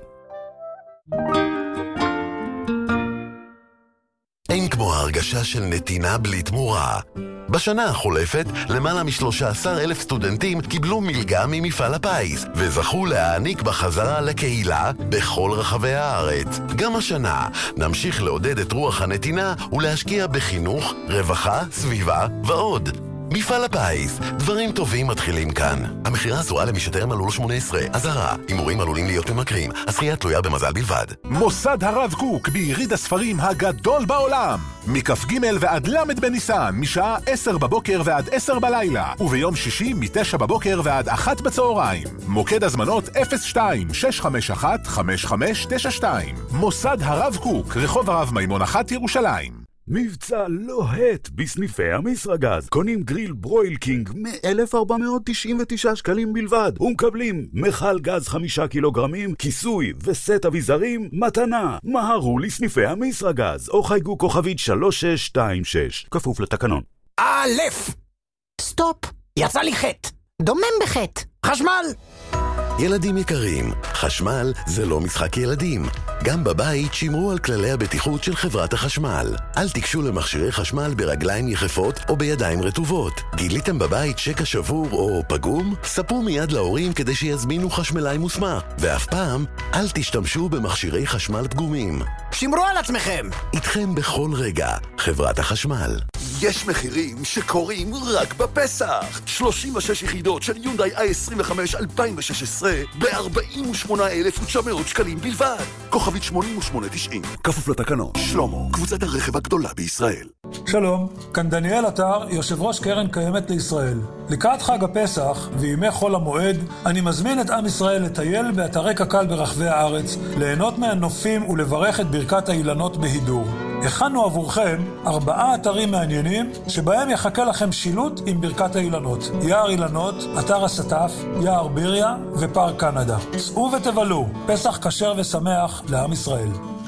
Speaker 4: אין כמו ההרגשה של נתינה בלי תמורה. בשנה החולפת, למעלה מ13,000 סטודנטים קיבלו מלגה ממפעל הפיס, וזכו להעניק בחזרה לקהילה בכל רחבי הארץ. גם השנה נמשיך לעודד את רוח הנתינה ולהשקיע בחינוך, רווחה, סביבה ועוד. מפעל הפיס, דברים טובים מתחילים כאן. המחירה אסורה למי שטרם מלאו לו 18. אזהרה, הימורים עלולים להיות ממכרים. הזכייה תלויה במזל בלבד.
Speaker 23: מוסד הרב קוק ביריד הספרים הגדול בעולם. מכ"ג ועד למד בניסן, משעה 10 בבוקר ועד 10 בלילה, וביום שישי מ9 בבוקר ועד 1 בצהריים. מוקד הזמנות 02-651-5592. מוסד הרב קוק, רחוב הרב מימון 1 ירושלים.
Speaker 7: מבצע לוהט בסניפי המסרגז. קונים גריל ברויל קינג מ-1,499 שקלים בלבד, ומקבלים מחל גז 5 קילוגרמים, כיסוי וסט אביזרים מתנה. מהרו לסניפי המסרגז, או חייגו כוכבית 3626, כפוף לתקנון.
Speaker 8: א', סטופ, יצא לי חטא. דומם בחטא. חשמל.
Speaker 4: ילדים יקרים, חשמל זה לא משחק ילדים. גם בבית שמרו על כללי הבטיחות של חברת החשמל. אל תיגשו למכשירי חשמל ברגליים יחפות או בידיים רטובות. גיליתם בבית שקע שבור או פגום? ספרו מיד להורים כדי שיזמינו חשמלאי מוסמך. ואף פעם, אל תשתמשו במכשירי חשמל פגומים.
Speaker 8: שמרו על עצמכם.
Speaker 4: איתכם בכל רגע, חברת החשמל.
Speaker 9: יש מחירים שקורים רק בפסח. 36 יחידות של יונדאי i25 2016 ב-48,900 שקלים בלבד. כוכבית 8890, כפוף לתקנון. שלמה, קבוצת הרכב הגדולה בישראל.
Speaker 11: שלום, כאן דניאל אתר, יושב ראש קרן קיימת לישראל. לקראת חג הפסח וימי חול המועד, אני מזמין את עם ישראל לטייל באתרי קק"ל ברחבי הארץ, ליהנות מהנופים ולברך את ברכת האילנות בהידור. הכנו עבורכם 4 אתרים מעניינים שבהם יחכה לכם שילוט עם ברכת האילנות. יער אילנות, אתר הסטף, יער ביריה ופארק קנדה. צאו ותבלו, פסח כשר ושמח לעם ישראל.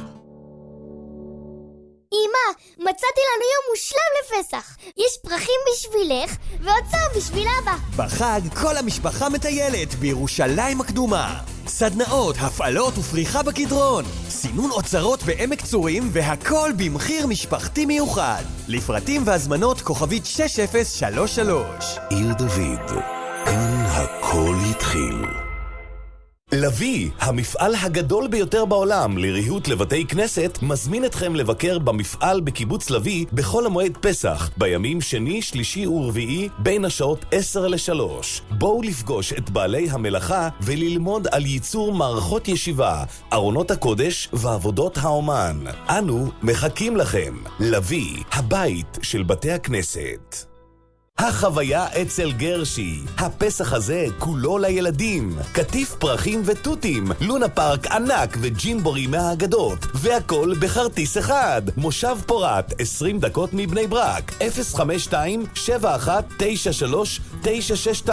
Speaker 13: אמא, מצאתי לנו יום מושלם לפסח. יש פרחים בשבילך ואוצר בשביל אבא.
Speaker 21: בחג כל המשפחה מטיילת בירושלים הקדומה. סדנאות, הפעלות ופריחה בקדרון. סינון אוצרות בעמק צורים והכל במחיר משפחתי מיוחד. לפרטים והזמנות כוכבית 6033.
Speaker 4: עיר דוד, כאן הכל התחיל.
Speaker 27: לוי, המפעל הגדול ביותר בעולם לריהוט לבתי כנסת, מזמין אתכם לבקר במפעל בקיבוץ לוי בכל המועד פסח, בימים שני, שלישי ורביעי, בין השעות 10 ל-3. בואו לפגוש את בעלי המלאכה וללמוד על ייצור מערכות ישיבה, ארונות הקודש ועבודות האומן. אנו מחכים לכם. לוי, הבית של בתי הכנסת. החוויה אצל גרשי. הפסח הזה כולו לילדים. כתיף פרחים וטוטים, לונה פארק ענק וג'ימבורי מהאגדות, והכל בכרטיס אחד. מושב פורת, 20 דקות מבני ברק. 052-7193-962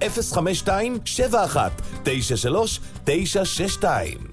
Speaker 27: 052-7193-962.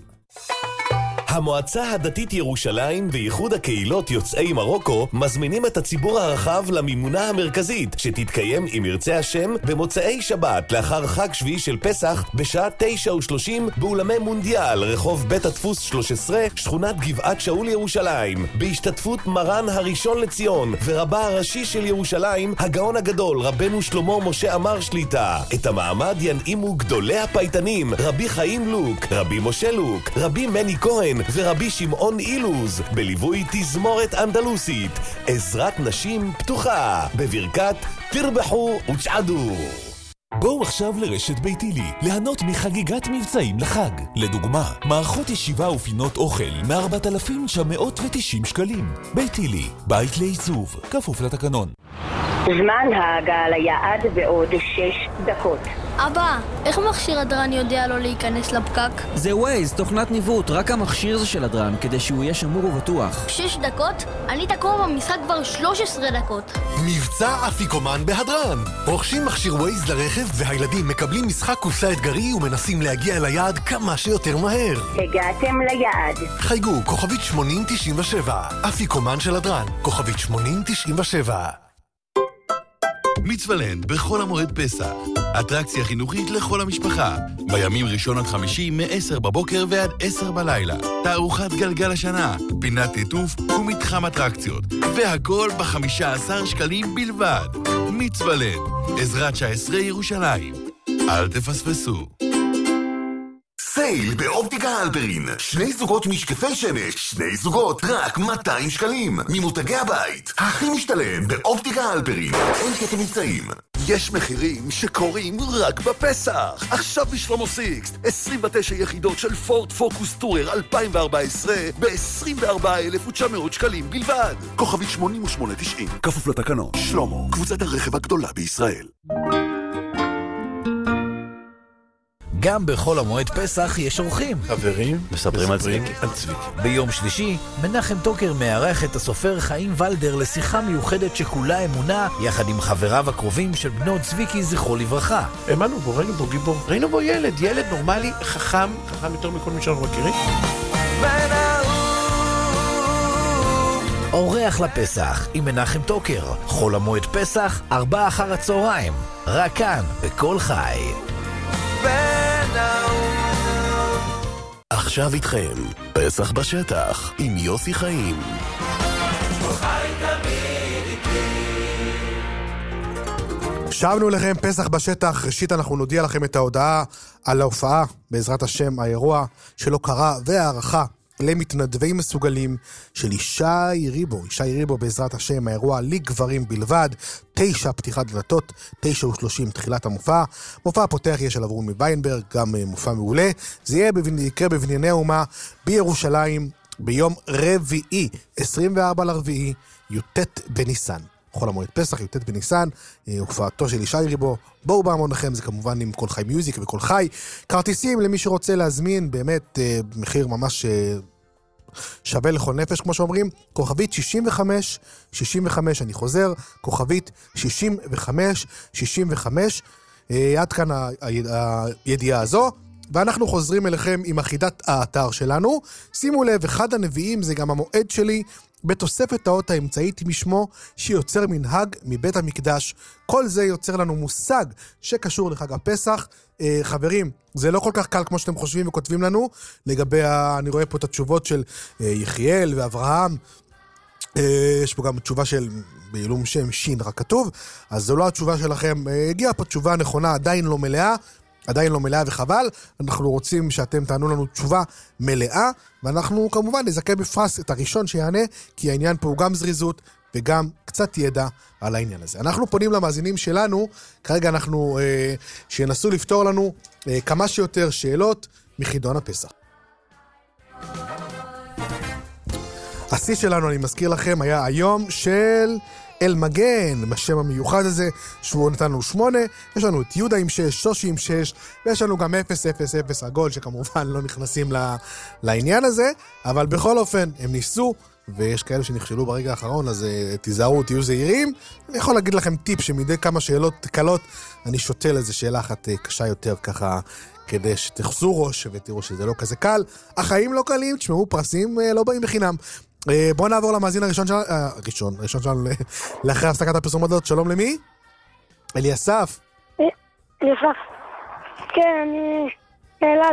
Speaker 27: המועצה הדתית ירושלים וייחוד הקהילות יוצאי מרוקו מזמינים את הציבור הרחב למימונה המרכזית שתתקיים אם ירצה השם במוצאי שבת לאחר חג שביעי של פסח בשעה 9:30 באולמי מונדיאל רחוב בית הדפוס 13 שכונת גבעת שאול ירושלים בהשתתפות מרן הראשון לציון ורבה הראשי של ירושלים הגאון הגדול רבנו שלמה משה אמר שליטה. את המעמד ינעימו גדולי הפייטנים רבי חיים לוק, רבי משה לוק, רבי מני כהן ורבי שמעון אילוז, בליווי תזמורת אנדלוסית. עזרת נשים פתוחה, בברכת תרבחו ותשעדו.
Speaker 23: בואו עכשיו לרשת ביתילי, ליהנות מחגיגת מבצעים לחג. לדוגמה, מערכות ישיבה ופינות אוכל מ-4,990 שקלים. ביתילי, בית לעיצוב, כפוף לתקנון.
Speaker 28: זמן ההגעה ליעד בעוד 6 דקות.
Speaker 13: אבא, איך מכשיר הדרן יודע לא להיכנס לפקק?
Speaker 29: זה ווייז, תוכנת ניווט, רק המכשיר זה של הדרן, כדי שהוא יהיה שמור ובטוח.
Speaker 13: 6 דקות? אני תקוע במשחק כבר 13 דקות.
Speaker 30: מבצע אפיקומן בהדרן. רוכשים מכשיר ווייז לרכב והילדים מקבלים משחק קופסה אתגרי ומנסים להגיע ליעד כמה שיותר מהר.
Speaker 28: הגעתם ליעד.
Speaker 30: חייגו, כוכבית 8097. אפיקומן של הדרן, כוכבית 8097.
Speaker 19: מצוולנד בכל המועד פסח. אטרקציה חינוכית לכל המשפחה. בימים ראשון עד חמישי מ-10 בבוקר ועד 10 בלילה. תערוכת גלגל השנה, פינת ליטוף ומתחם אטרקציות. והכל ב-15 שקלים בלבד. מצוולנד, עזרת 19 ירושלים. אל תפספסו.
Speaker 4: סייל באופטיקה הלפרין. 2 זוגות משקפי שמש, 2 זוגות רק 200 שקלים. ממותגי הבית, הכי משתלם באופטיקה הלפרין. אין כתב מבצעים.
Speaker 9: יש מחירים שקורים רק בפסח. עכשיו בשלמה סיקסט, 29 יחידות של פורד פוקוס טורר 2014 ב-24,900 שקלים בלבד. כוכבית 8890, כפוף לתקנון. שלמה, קבוצת הרכב הגדולה בישראל.
Speaker 6: גם בחול המועד פסח יש אורחים.
Speaker 30: חברים,
Speaker 6: מספרים על צביקי. ביום שלישי, מנחם טוקר מארח את הסופר חיים ולדר לשיחה מיוחדת שכולה אמונה, יחד עם חבריו הקרובים של בנות צביקי זכרו לברכה.
Speaker 30: האמנו בו, ראינו בו גיבור. ראינו בו ילד נורמלי, חכם יותר מכל מי שאנחנו מכירים.
Speaker 6: אורח לפסח עם מנחם טוקר, חול המועד פסח, 4 אחר הצהריים, רק כאן, בכל חי.
Speaker 4: עכשיו איתכם, פסח בשטח, עם יוסי חיים.
Speaker 5: שבנו לכם פסח בשטח. ראשית אנחנו נודיע לכם את ההודעה על ההופעה, בעזרת השם, האירוע שלא קרה, והערכה למתנדבי מסוגלים של ישי ריבו, בעזרת השם, האירוע לגברים בלבד, 9 פתיחת דלתות, 9:30 תחילת המופע. מופע פותח יהיה של אברום מוויינברג, גם מופע מעולה. זה יקרה בבנייני האומה בירושלים ביום רביעי, 24/4, י"ט בניסן. חול המועד פסח, י"ט בניסן, הופעתו של ישי ריבו. בואו בהמוניכם, זה כמובן עם כל חי מיוזיק וכל חי. כרטיסים למי שרוצה להזמין, באמת מחיר ממש שווה לכל נפש, כמו שאומרים, כוכבית 65, אני חוזר, כוכבית 65. עד כאן הידיעה הזו, ואנחנו חוזרים אליכם עם אחידת האתר שלנו. שימו לב, אחד הנביאים זה גם המועד שלי, בתוספת האות האמצעית משמו, שיוצר מנהג מבית המקדש. כל זה יוצר לנו מושג שקשור לחג הפסח. חברים, זה לא כל כך קל כמו שאתם חושבים וכותבים לנו, לגבי, אני רואה פה את התשובות של יחיאל ואברהם, יש פה גם תשובה של בעילום שם שין רק כתוב, אז זו לא התשובה שלכם, הגיעה פה תשובה נכונה, עדיין לא מלאה וחבל. אנחנו רוצים שאתם תענו לנו תשובה מלאה, ואנחנו כמובן נזכה בפרס את הראשון שיענה, כי העניין פה הוא גם זריזות וגם קצת ידע על העניין הזה. אנחנו פונים למאזינים שלנו, כרגע אנחנו שינסו לפתור לנו כמה שיותר שאלות מחידון הפסח. השיא שלנו, אני מזכיר לכם, היה היום של אל מגן, השם המיוחד הזה, שהוא נתן לנו 8, יש לנו את יהודה עם 6, שושי עם 6, ויש לנו גם 000 עגול, שכמובן לא נכנסים לעניין הזה, אבל בכל אופן הם ניסו, ויש כאלה שנכשלו ברגע האחרון, אז תיזהרו, תהיו זהירים. אני יכול להגיד לכם טיפ שמדי כמה שאלות קלות, אני שותל איזה שאלה אחת קשה יותר ככה, כדי שתחזו ראש ותראו שזה לא כזה קל. החיים לא קלים, תשמעו, פרסים לא באים בחינם. בואו נעבור למאזין הראשון שלנו לאחרי הפסקת הפרסומות. שלום למי? אליסף.
Speaker 10: אליסף. כן, אני אלעד.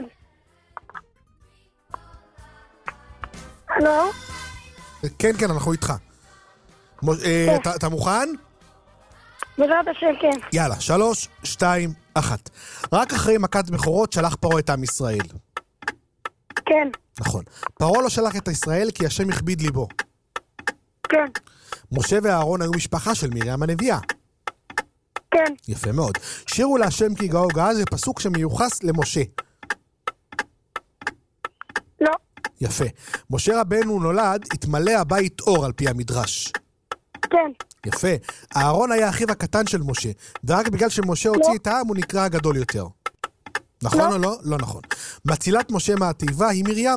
Speaker 10: הלו?
Speaker 5: כן, אנחנו איתך. אתה מוכן?
Speaker 10: בעזרת השם, כן.
Speaker 5: יאללה, 3, 2, 1. רק אחרי מכת בכורות שלח פרעה את עם ישראל.
Speaker 10: כן.
Speaker 5: נכון. פרעה לא שלח את ישראל כי השם הכביד ליבו.
Speaker 10: כן.
Speaker 5: משה ואהרון היו משפחה של מרים הנביאה.
Speaker 10: כן.
Speaker 5: יפה מאוד. שירו להשם כי גאו גאה, זה פסוק שמיוחס למשה.
Speaker 10: לא.
Speaker 5: יפה. משה רבנו נולד, התמלא הבית אור על פי המדרש.
Speaker 10: כן.
Speaker 5: יפה. אהרון היה אחיו הקטן של משה, ורק בגלל שמשה הוציא את העם הוא נקרא הגדול יותר. נכון או לא? לא נכון. מצילת משה מהתיבה היא מרים.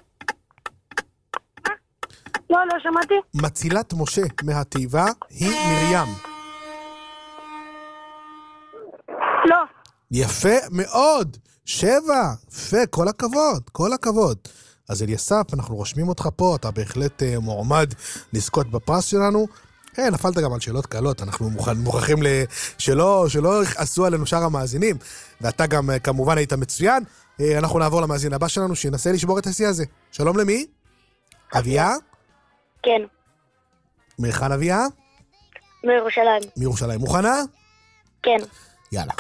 Speaker 10: לא שמעתי.
Speaker 5: מצילת משה מהתיבה היא מרים.
Speaker 10: לא.
Speaker 5: יפה מאוד. 7. יפה, כל הכבוד. אז אליסף, אנחנו רושמים אותך פה, אתה בהחלט מועמד לזכות בפרס שלנו. נפלת גם על שאלות קלות, אנחנו מוכרחים שלא עשו עלינו שאר המאזינים, ואתה גם כמובן היית מצוין. אנחנו נעבור למאזין הבא שלנו, שינסה לשבור את השיא הזה. שלום למי? אביה?
Speaker 10: כן.
Speaker 5: מהיכן אביה?
Speaker 10: מירושלים.
Speaker 5: מוכנה?
Speaker 10: כן.
Speaker 5: יאללה.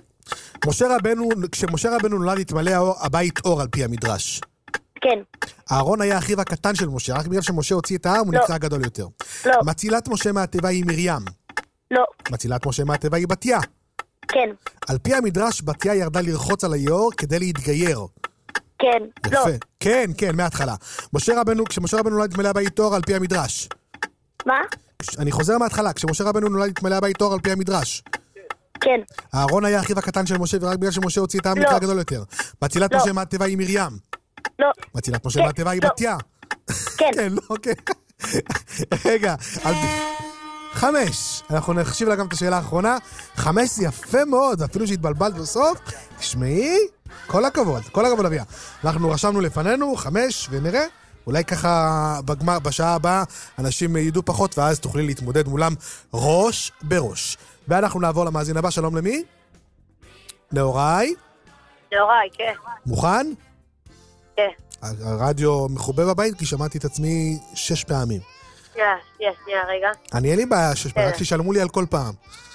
Speaker 5: כשמשה רבנו נולד התמלא הבית אור על פי המדרש.
Speaker 10: כן.
Speaker 5: אהרון היה אחיו הקטן של משה, רק בגלל שמשה הוציא את העם הוא נקרא הגדול יותר.
Speaker 10: לא.
Speaker 5: מצילת משה מהתיבה היא מרים.
Speaker 10: לא.
Speaker 5: מצילת משה מהתיבה היא בתיה.
Speaker 10: כן.
Speaker 5: על פי המדרש בתיה ירדה לרחוץ על היאור כדי להתגייר.
Speaker 10: כן.
Speaker 5: יפה. לא. כן, מההתחלה. כשמשה רבנו נולד התמלא הבית אור על פי המדרש.
Speaker 10: מה?
Speaker 5: אני חוזר מההתחלה, כשמשה רבנו נולד התמלא הבית אור על פי המדרש.
Speaker 10: כן.
Speaker 5: אהרון היה אחיו הקטן של משה, ורק בגלל שמשה הוציא את העם נקרא גדול יותר. מצילת משה מהתיבה היא מרים.
Speaker 10: לא.
Speaker 5: מצילת משה מהתיבה היא בתיה.
Speaker 10: כן.
Speaker 5: כן, לא, כן. רגע, 5. אנחנו נחשיב לה גם את השאלה האחרונה. 5 זה יפה מאוד, אפילו שהתבלבלת בסוף. תשמעי, כל הכבוד, כל הכבוד אביה. אנחנו רשמנו לפנינו 5, ונראה. אולי ככה בשעה הבאה אנשים ידעו פחות, ואז תוכלי להתמודד מולם ראש בראש. ואנחנו נעבור למאזין הבא. שלום למי? לאוראי?
Speaker 10: לאוראי, כן.
Speaker 5: מוכן?
Speaker 10: כן.
Speaker 5: הרדיו מחובר בבית, כי שמעתי את עצמי 6 פעמים.
Speaker 10: שנייה, רגע.
Speaker 5: אני אין לי בעיה 6 פעמים, רק שישלמו לי על כל פעם.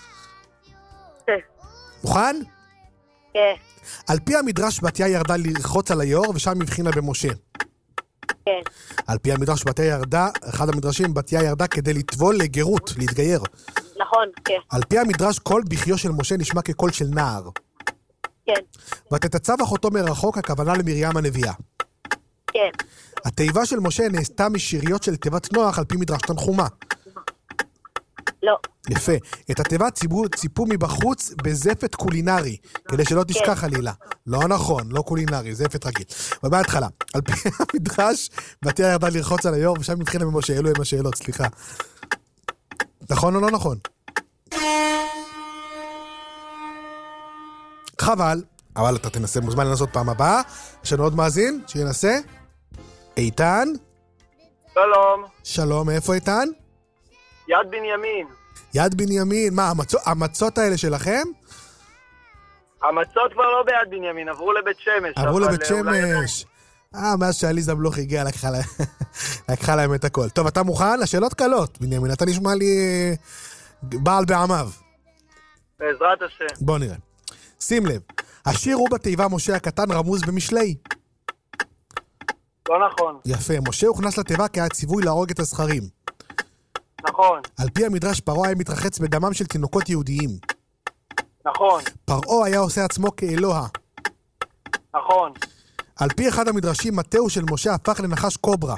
Speaker 5: מוכן?
Speaker 10: כן.
Speaker 5: על פי המדרש בתיה ירדה לרחוץ על היאור, ושם הבחינה במשה.
Speaker 10: כן.
Speaker 5: על פי המדרש בתיה ירדה, אחד המדרשים, בתיה ירדה כדי לטבול לגרות, להתגייר.
Speaker 10: נכון, כן.
Speaker 5: על פי המדרש, כל בכיו של משה נשמע כקול של נער.
Speaker 10: כן.
Speaker 5: ותתצב אחותו מרחוק, הכוונה למרים הנביאה.
Speaker 10: כן.
Speaker 5: התיבה של משה נעשתה משיריות של תיבת נוח על פי מדרש תנחומה.
Speaker 10: לא.
Speaker 5: יפה. את התיבה ציפו מבחוץ בזפת קולינרי, כדי שלא תשכח חלילה. לא נכון, לא קולינרי, זפת רגיל. אבל בהתחלה, על פי המדרש, בתיה ירדה לרחוץ על היאור, ושם מבחינה ממשה, אלו הם השאלות, סליחה. נכון או לא נכון? חבל, אבל אתה תנסה, מוזמן לנסות פעם הבאה. יש לנו עוד מאזין שינסה. איתן?
Speaker 12: שלום.
Speaker 5: שלום, איפה איתן?
Speaker 12: יד בנימין.
Speaker 5: יד בנימין, מה, המצות האלה שלכם?
Speaker 12: המצות כבר לא ביד בנימין, עברו לבית שמש.
Speaker 5: עברו לבית שמש. מאז שעליזה בלוך הגיעה, לקחה להם את הכל. טוב, אתה מוכן? השאלות קלות, בנימין, אתה נשמע לי בעל בעמיו.
Speaker 12: בעזרת השם.
Speaker 5: בוא נראה. שים לב, השיר הוא בתיבה משה הקטן רמוז במשלי.
Speaker 12: לא נכון.
Speaker 5: יפה, משה הוכנס לתיבה כי היה ציווי להרוג את הזכרים.
Speaker 12: נכון.
Speaker 5: על פי המדרש פרעה היה מתרחץ בדמם של תינוקות יהודיים.
Speaker 12: נכון.
Speaker 5: פרעה היה עושה עצמו כאלוה.
Speaker 12: נכון.
Speaker 5: על פי אחד המדרשים, מטהו של משה הפך לנחש קוברה.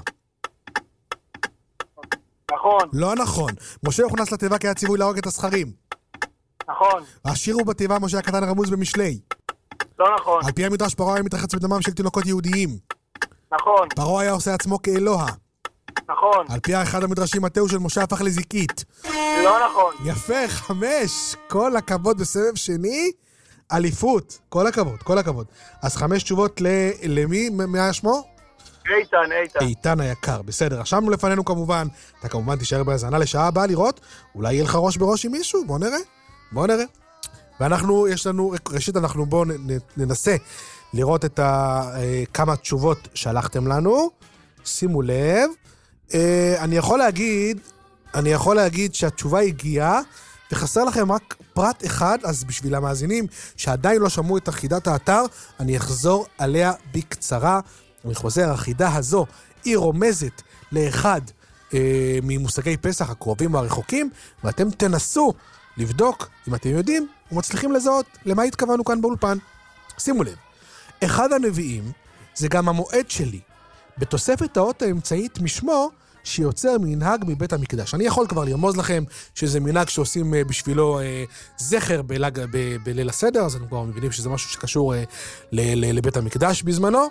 Speaker 12: נכון.
Speaker 5: לא נכון. משה הוכנס לתיבה כי היה ציווי להרוג את הזכרים.
Speaker 12: נכון.
Speaker 5: השיר הוא בתיבה משה הקטן רמוז במשלי.
Speaker 12: לא נכון.
Speaker 5: על פי המדרש פרעה היה מתרחץ בדמם של תינוקות יהודיים.
Speaker 12: נכון.
Speaker 5: פרעה היה עושה עצמו כאלוה.
Speaker 12: נכון.
Speaker 5: על פי אחד המדרשים, מטהו של משה הפך לזיקית.
Speaker 12: לא נכון.
Speaker 5: יפה, 5. כל הכבוד בסבב שני. אליפות. כל הכבוד, כל הכבוד. אז 5 תשובות למי? מה שמו?
Speaker 12: איתן.
Speaker 5: איתן היקר, בסדר. רשמנו לפנינו כמובן. אתה כמובן תישאר בהאזנה לשעה הבאה לראות. אולי יהיה לך ראש בראש עם מישהו. בוא נראה. ואנחנו, יש לנו, ראשית אנחנו בואו ננסה לראות את כמה תשובות שלחתם לנו. שימו לב. אני יכול להגיד שהתשובה הגיעה, וחסר לכם רק פרט אחד, אז בשביל המאזינים שעדיין לא שמעו את חידת האתר, אני אחזור עליה בקצרה. אני חוזר, החידה הזו היא רומזת לאחד ממושגי פסח הקרובים והרחוקים, ואתם תנסו לבדוק אם אתם יודעים ומצליחים לזהות למה התכוונו כאן באולפן. שימו לב, אחד הנביאים זה גם המועד שלי, בתוספת האות האמצעית משמו שיוצר מנהג מבית המקדש. אני יכול כבר לרמוז לכם שזה מנהג שעושים בשבילו זכר בליל הסדר, אז אנחנו כבר מבינים שזה משהו שקשור לבית המקדש בזמנו.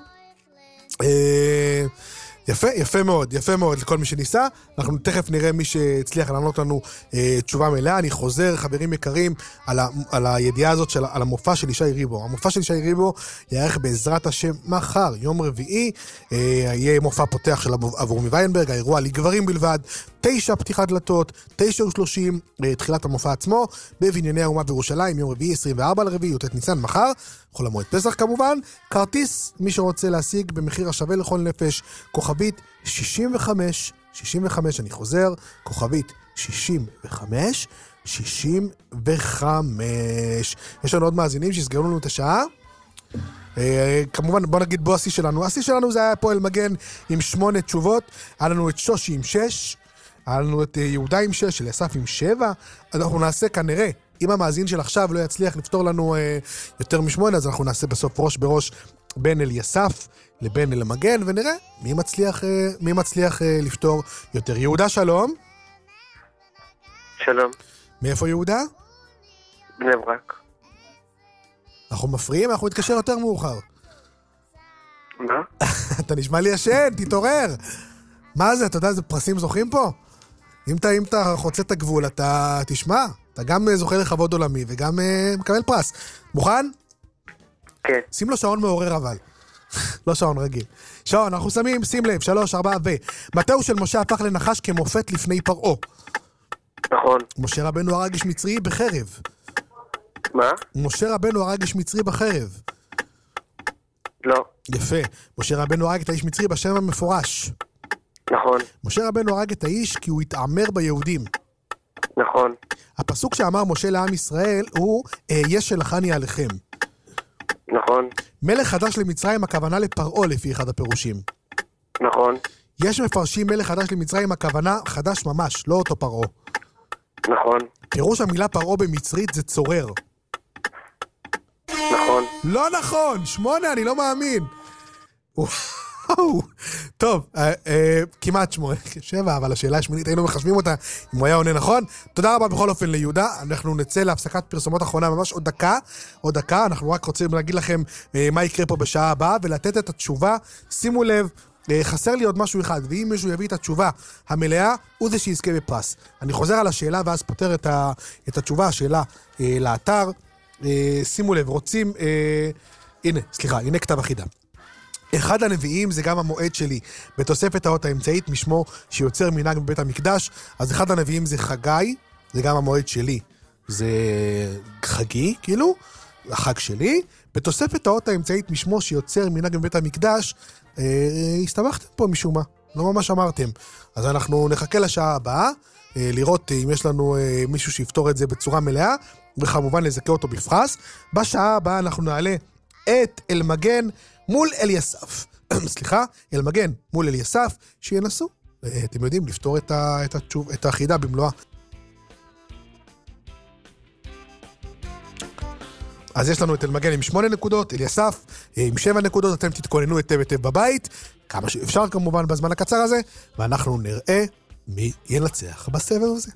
Speaker 5: יפה מאוד לכל מי שניסה. אנחנו תכף נראה מי שהצליח לענות לנו תשובה מלאה. אני חוזר, חברים יקרים, על הידיעה הזאת, על המופע של ישי ריבו. המופע של ישי ריבו יערך בעזרת השם מחר, יום רביעי, יהיה מופע פותח של אברומי ויינברג, האירוע לגברים בלבד, 9 פתיחת דלתות, 9:30 תחילת המופע עצמו, בבנייני האומה בירושלים, יום רביעי 24 לרביעי, י"ט ניסן מחר, חול המועד פסח כמובן. כרטיס, מי שרוצה להשיג במחיר השווה לכל נפש, כוכבית 65, אני חוזר, כוכבית 65. יש לנו עוד מאזינים שיסגרו לנו את השעה. כמובן, בוא נגיד בו השיא שלנו. השיא שלנו זה היה פועל מגן עם 8 תשובות, היה לנו את שושי עם 6, היה לנו את יהודה עם 6, אליסף עם 7, אנחנו נעשה כנראה, אם המאזין של עכשיו לא יצליח לפתור לנו יותר מ8, אז אנחנו נעשה בסוף ראש בראש בין אליסף לבין אלמגן, ונראה מי מצליח לפתור יותר. יהודה, שלום.
Speaker 2: שלום.
Speaker 5: מאיפה יהודה?
Speaker 1: בני ברק.
Speaker 5: אנחנו מפריעים, אנחנו נתקשר יותר מאוחר.
Speaker 1: מה?
Speaker 5: אתה נשמע לי ישן, תתעורר. מה זה, אתה יודע איזה פרסים זוכים פה? אם אתה חוצה את הגבול, אתה תשמע, אתה גם זוכה לכבוד עולמי וגם מקבל פרס. מוכן?
Speaker 1: כן.
Speaker 5: שים לו שעון מעורר אבל. לא שעון רגיל. שעון, אנחנו שמים, שים לב, 3, 4 מטהו של משה הפך לנחש כמופת לפני פרעה.
Speaker 1: נכון.
Speaker 5: משה רבנו הרג איש מצרי בחרב.
Speaker 1: מה?
Speaker 5: משה רבנו הרג איש מצרי בחרב.
Speaker 1: לא.
Speaker 5: יפה. משה רבנו הרג את האיש מצרי בשם המפורש.
Speaker 1: נכון.
Speaker 5: משה רבנו הרג את האיש כי הוא התעמר ביהודים.
Speaker 1: נכון.
Speaker 5: הפסוק שאמר משה לעם ישראל הוא יש שלחני עליכם.
Speaker 1: נכון.
Speaker 5: מלך חדש למצרים הכוונה לפרעה לפי אחד הפירושים.
Speaker 1: נכון.
Speaker 5: יש מפרשים מלך חדש למצרים הכוונה חדש ממש, לא אותו פרעה.
Speaker 1: נכון.
Speaker 5: פירוש המילה פרעה במצרית זה צורר.
Speaker 1: נכון.
Speaker 5: לא נכון, 8, אני לא מאמין. טוב, כמעט 8, 7, אבל השאלה השמינית, היינו מחשבים אותה אם הוא היה עונה נכון. תודה רבה בכל אופן ליהודה, אנחנו נצא להפסקת פרסומות אחרונה ממש עוד דקה, אנחנו רק רוצים להגיד לכם מה יקרה פה בשעה הבאה ולתת את התשובה. שימו לב, חסר לי עוד משהו אחד, ואם מישהו יביא את התשובה המלאה, הוא זה שיזכה בפרס. אני חוזר על השאלה ואז פותר את התשובה, השאלה לאתר. שימו לב, רוצים, הנה כתב החידה. אחד הנביאים זה גם המועד שלי, בתוספת האות האמצעית משמו שיוצר מנהג בבית המקדש. אז אחד הנביאים זה חגי, זה גם המועד שלי, זה חגי, כאילו, החג שלי. בתוספת האות האמצעית משמו שיוצר מנהג בבית המקדש, הסתבכתם פה משום מה, לא ממש אמרתם. אז אנחנו נחכה לשעה הבאה, לראות אם יש לנו מישהו שיפתור את זה בצורה מלאה, וכמובן לזכה אותו בפרס. בשעה הבאה אנחנו נעלה את אלמגן מול אליסף. סליחה, אלמגן מול אליסף, שינסו, אתם יודעים, לפתור את החידה במלואה. אז יש לנו את אלמגן עם 8 נקודות, אליסף עם 7 נקודות, אתם תתכוננו היטב בבית, כמה שאפשר כמובן בזמן הקצר הזה, ואנחנו נראה מי ינצח בסבב הזה.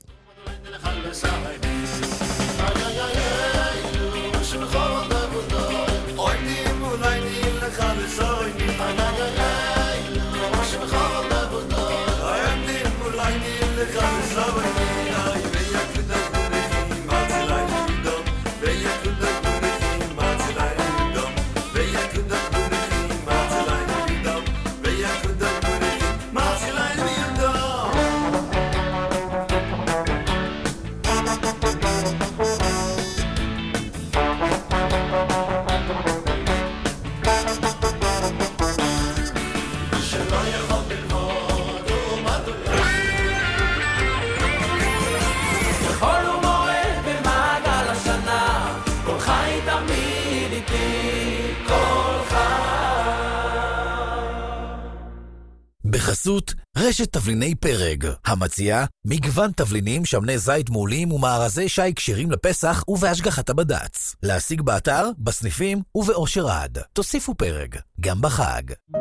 Speaker 6: בחסות רשת תבליני פרג, המציעה מגוון תבלינים שמני זית מעולים ומארזי שי קשירים לפסח ובהשגחת הבד"ץ. להשיג באתר, בסניפים ובאושר עד. תוסיפו פרג, גם בחג.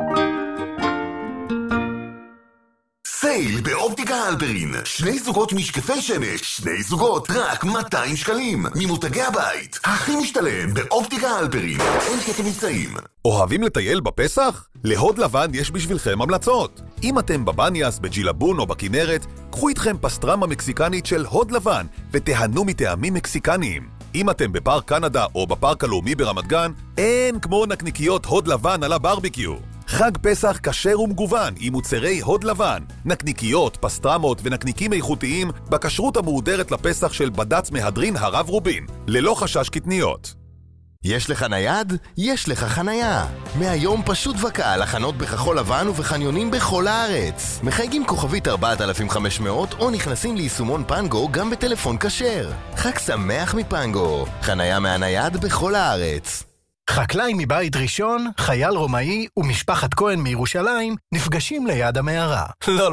Speaker 4: סייל באופטיקה הלפרין, 2 זוגות משקפי שמש, 2 זוגות רק 200 שקלים, ממותגי הבית, הכי משתלם באופטיקה הלפרין, אין כתם מבצעים.
Speaker 14: אוהבים לטייל בפסח? להוד לבן יש בשבילכם המלצות. אם אתם בבניאס, בג'ילבון או בכנרת, קחו איתכם פסטרמה מקסיקנית של הוד לבן ותיהנו מטעמים מקסיקניים. אם אתם בפארק קנדה או בפארק הלאומי ברמת גן, אין כמו נקניקיות הוד לבן על הברביקיו. חג פסח כשר ומגוון עם מוצרי הוד לבן, נקניקיות, פסטרמות ונקניקים איכותיים בכשרות המהודרת לפסח של בד"ץ מהדרין הרב רובין, ללא חשש קטניות.
Speaker 15: יש לך נייד? יש לך חנייה. מהיום פשוט וקל לחנות בכחול לבן ובחניונים בכל הארץ. מחייגים כוכבית 4500 או נכנסים ליישומון פנגו גם בטלפון כשר. חג שמח מפנגו. חנייה מהנייד בכל הארץ.
Speaker 16: חקלאי מבית ראשון, חייל רומאי ומשפחת כהן מירושלים נפגשים ליד המערה.
Speaker 17: לא,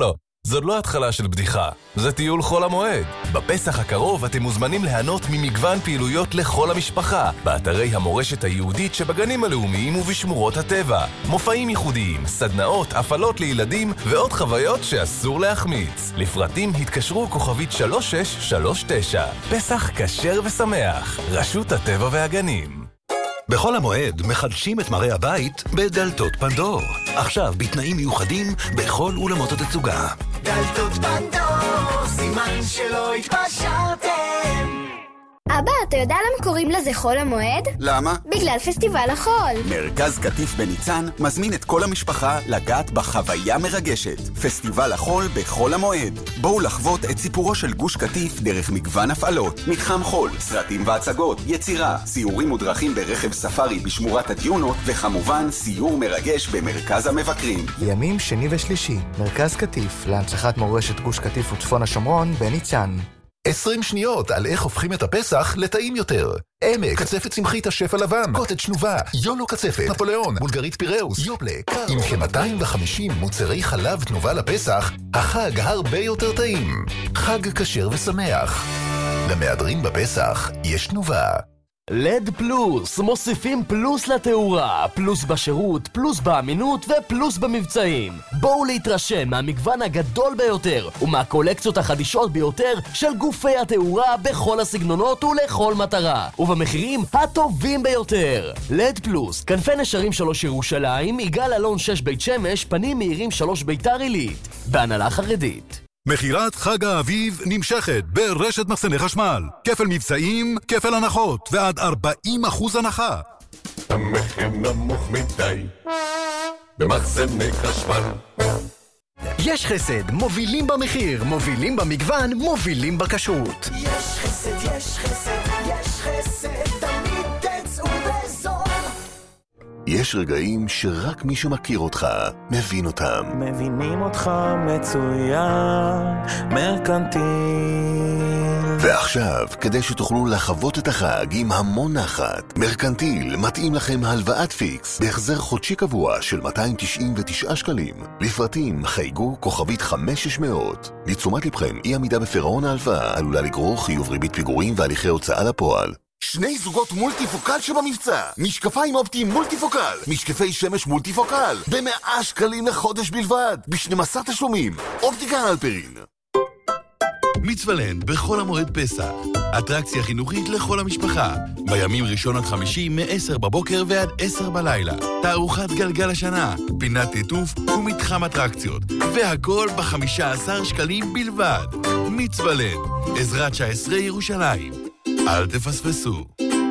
Speaker 3: זאת לא התחלה של בדיחה, זה טיול חול המועד. בפסח הקרוב אתם מוזמנים ליהנות ממגוון פעילויות לכל המשפחה, באתרי המורשת היהודית שבגנים הלאומיים ובשמורות הטבע. מופעים ייחודיים, סדנאות, הפעלות לילדים ועוד חוויות שאסור להחמיץ. לפרטים התקשרו כוכבית 3639. פסח כשר ושמח, רשות הטבע והגנים.
Speaker 7: בכל המועד מחדשים את מראה הבית בדלתות פנדור. עכשיו בתנאים מיוחדים בכל אולמות התצוגה.
Speaker 16: דלתות פנדור, סימן שלא התפשרתם.
Speaker 13: אבא, אתה יודע למה קוראים לזה חול המועד?
Speaker 17: למה?
Speaker 13: בגלל פסטיבל החול.
Speaker 17: מרכז קטיף בניצן מזמין את כל המשפחה לגעת בחוויה מרגשת. פסטיבל החול בחול המועד. בואו לחוות את סיפורו של גוש קטיף דרך מגוון הפעלות. מתחם חול, סרטים והצגות, יצירה, סיורים ודרכים ברכב ספארי בשמורת הדיונות, וכמובן סיור מרגש במרכז המבקרים.
Speaker 18: ימים שני ושלישי, מרכז קטיף להנצחת מורשת גוש קטיף וצפון השומרון בניצן.
Speaker 14: 20 שניות על איך הופכים את הפסח לטעים יותר. עמק, קצפת צמחית השף הלבן, קוטג' שנובה, יולו קצפת, נפוליאון, בולגרית פיראוס, יופלה, עם כ-250 מוצרי חלב תנובה לפסח, החג הרבה יותר טעים. חג כשר ושמח. למהדרים בפסח יש תנובה.
Speaker 20: לד פלוס, מוסיפים פלוס לתאורה, פלוס בשירות, פלוס באמינות ופלוס במבצעים. בואו להתרשם מהמגוון הגדול ביותר ומהקולקציות החדישות ביותר של גופי התאורה בכל הסגנונות ולכל מטרה, ובמחירים הטובים ביותר. לד פלוס, כנפי נשרים 3 ירושלים, יגאל אלון 6 בית שמש, פנים מהירים 3 ביתר עילית, בהנהלה חרדית.
Speaker 22: מחירת חג האביב נמשכת ברשת מחסני חשמל. כפל מבצעים, כפל הנחות ועד 40% הנחה.
Speaker 24: המחיר נמוך מדי במחסני חשמל.
Speaker 30: יש חסד, מובילים במחיר, מובילים במגוון, מובילים בכשרות.
Speaker 16: יש חסד, יש חסד, יש חסד, תמיד תצאו בזול.
Speaker 4: יש רגעים שרק מי שמכיר אותך מבין אותם.
Speaker 25: מבינים אותך מצוין, מרקנטיל.
Speaker 4: ועכשיו, כדי שתוכלו לחוות את החג עם המון נחת, מרקנטיל מתאים לכם הלוואת פיקס בהחזר חודשי קבוע של 299 שקלים. לפרטים חייגו כוכבית 5600. לתשומת לבכם, אי עמידה בפירעון ההלוואה עלולה לגרור חיוב ריבית פיגורים והליכי הוצאה לפועל.
Speaker 9: 2 זוגות מולטיפוקל שבמבצע. משקפיים אופטיים מולטיפוקל. משקפי שמש מולטיפוקל. ב100 שקלים לחודש בלבד. ב12 תשלומים. אופטיקה הלפרין.
Speaker 19: מצוולנד בכל המועד פסח. אטרקציה חינוכית לכל המשפחה. בימים ראשון עד חמישי מ-10 בבוקר ועד 10 בלילה. תערוכת גלגל השנה, פינת ליטוף ומתחם אטרקציות. והכל ב15 שקלים בלבד. מצוולנד, עזרת 19 ירושלים. אל תפספסו.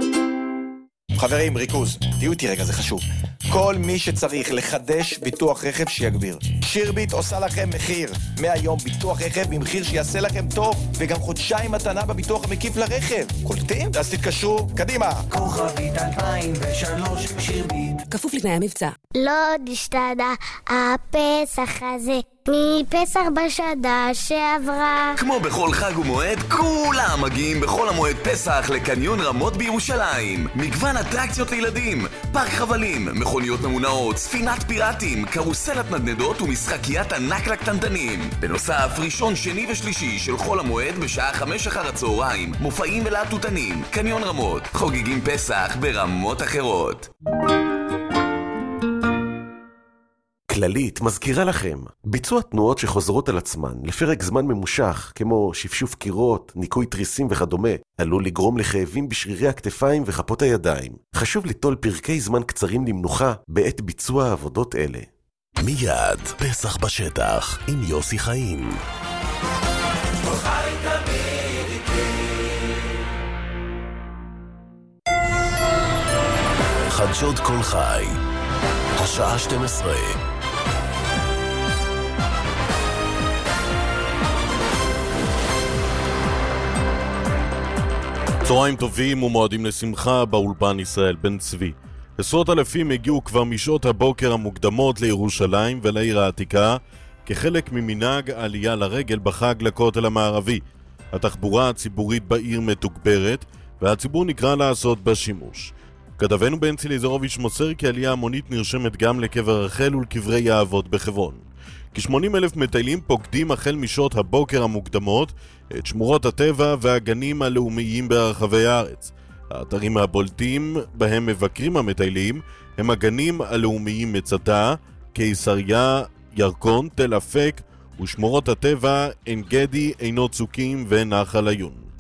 Speaker 26: חברים, ריכוז, תהיו איתי רגע, זה חשוב. כל מי שצריך לחדש ביטוח רכב שיגביר. שירביט עושה לכם מחיר. מהיום ביטוח רכב במחיר שיעשה לכם טוב, וגם חודשיים מתנה בביטוח המקיף לרכב. קולטים? אז תתקשרו, קדימה.
Speaker 16: כוכבית 2003 שירביט.
Speaker 13: כפוף לתנאי המבצע. לא נשתנה הפסח הזה מפסח בשנה שעברה.
Speaker 31: כמו בכל חג ומועד, כולם מגיעים בכל המועד פסח לקניון רמות בירושלים. מגוון אטרקציות לילדים, פארק חבלים, מכוניות ממונעות, ספינת פיראטים, קרוסלת נדנדות ומשחקיית ענק לקטנטנים. בנוסף, ראשון, שני ושלישי של חול המועד בשעה 5 אחר הצהריים, מופעים ולהטוטנים. קניון רמות, חוגגים פסח ברמות אחרות.
Speaker 32: כללית מזכירה לכם, ביצוע תנועות שחוזרות על עצמן לפרק זמן ממושך, כמו שפשוף קירות, ניקוי תריסים וכדומה, עלול לגרום לכאבים בשרירי הכתפיים וכפות הידיים. חשוב ליטול פרקי זמן קצרים למנוחה בעת ביצוע עבודות אלה.
Speaker 4: מיד, פסח בשטח עם יוסי חיים. חדשות כל חי, השעה 12.
Speaker 33: צהריים טובים ומועדים לשמחה באולפן ישראל בן צבי. עשרות אלפים הגיעו כבר משעות הבוקר המוקדמות לירושלים ולעיר העתיקה כחלק ממנהג העלייה לרגל בחג לכותל המערבי. התחבורה הציבורית בעיר מתוגברת והציבור נקרא לעשות בה שימוש. כתבנו בן צילי זרוביץ' מוסר כי עלייה המונית נרשמת גם לקבר רחל ולקברי האבות בחברון. כ-80,000 מטיילים פוקדים החל משעות הבוקר המוקדמות את שמורות הטבע והגנים הלאומיים ברחבי הארץ. האתרים הבולטים בהם מבקרים המטיילים הם הגנים הלאומיים מצדה, קיסריה, ירקון, תל אפק ושמורות הטבע עין גדי, עינות צוקים ונחל עיון.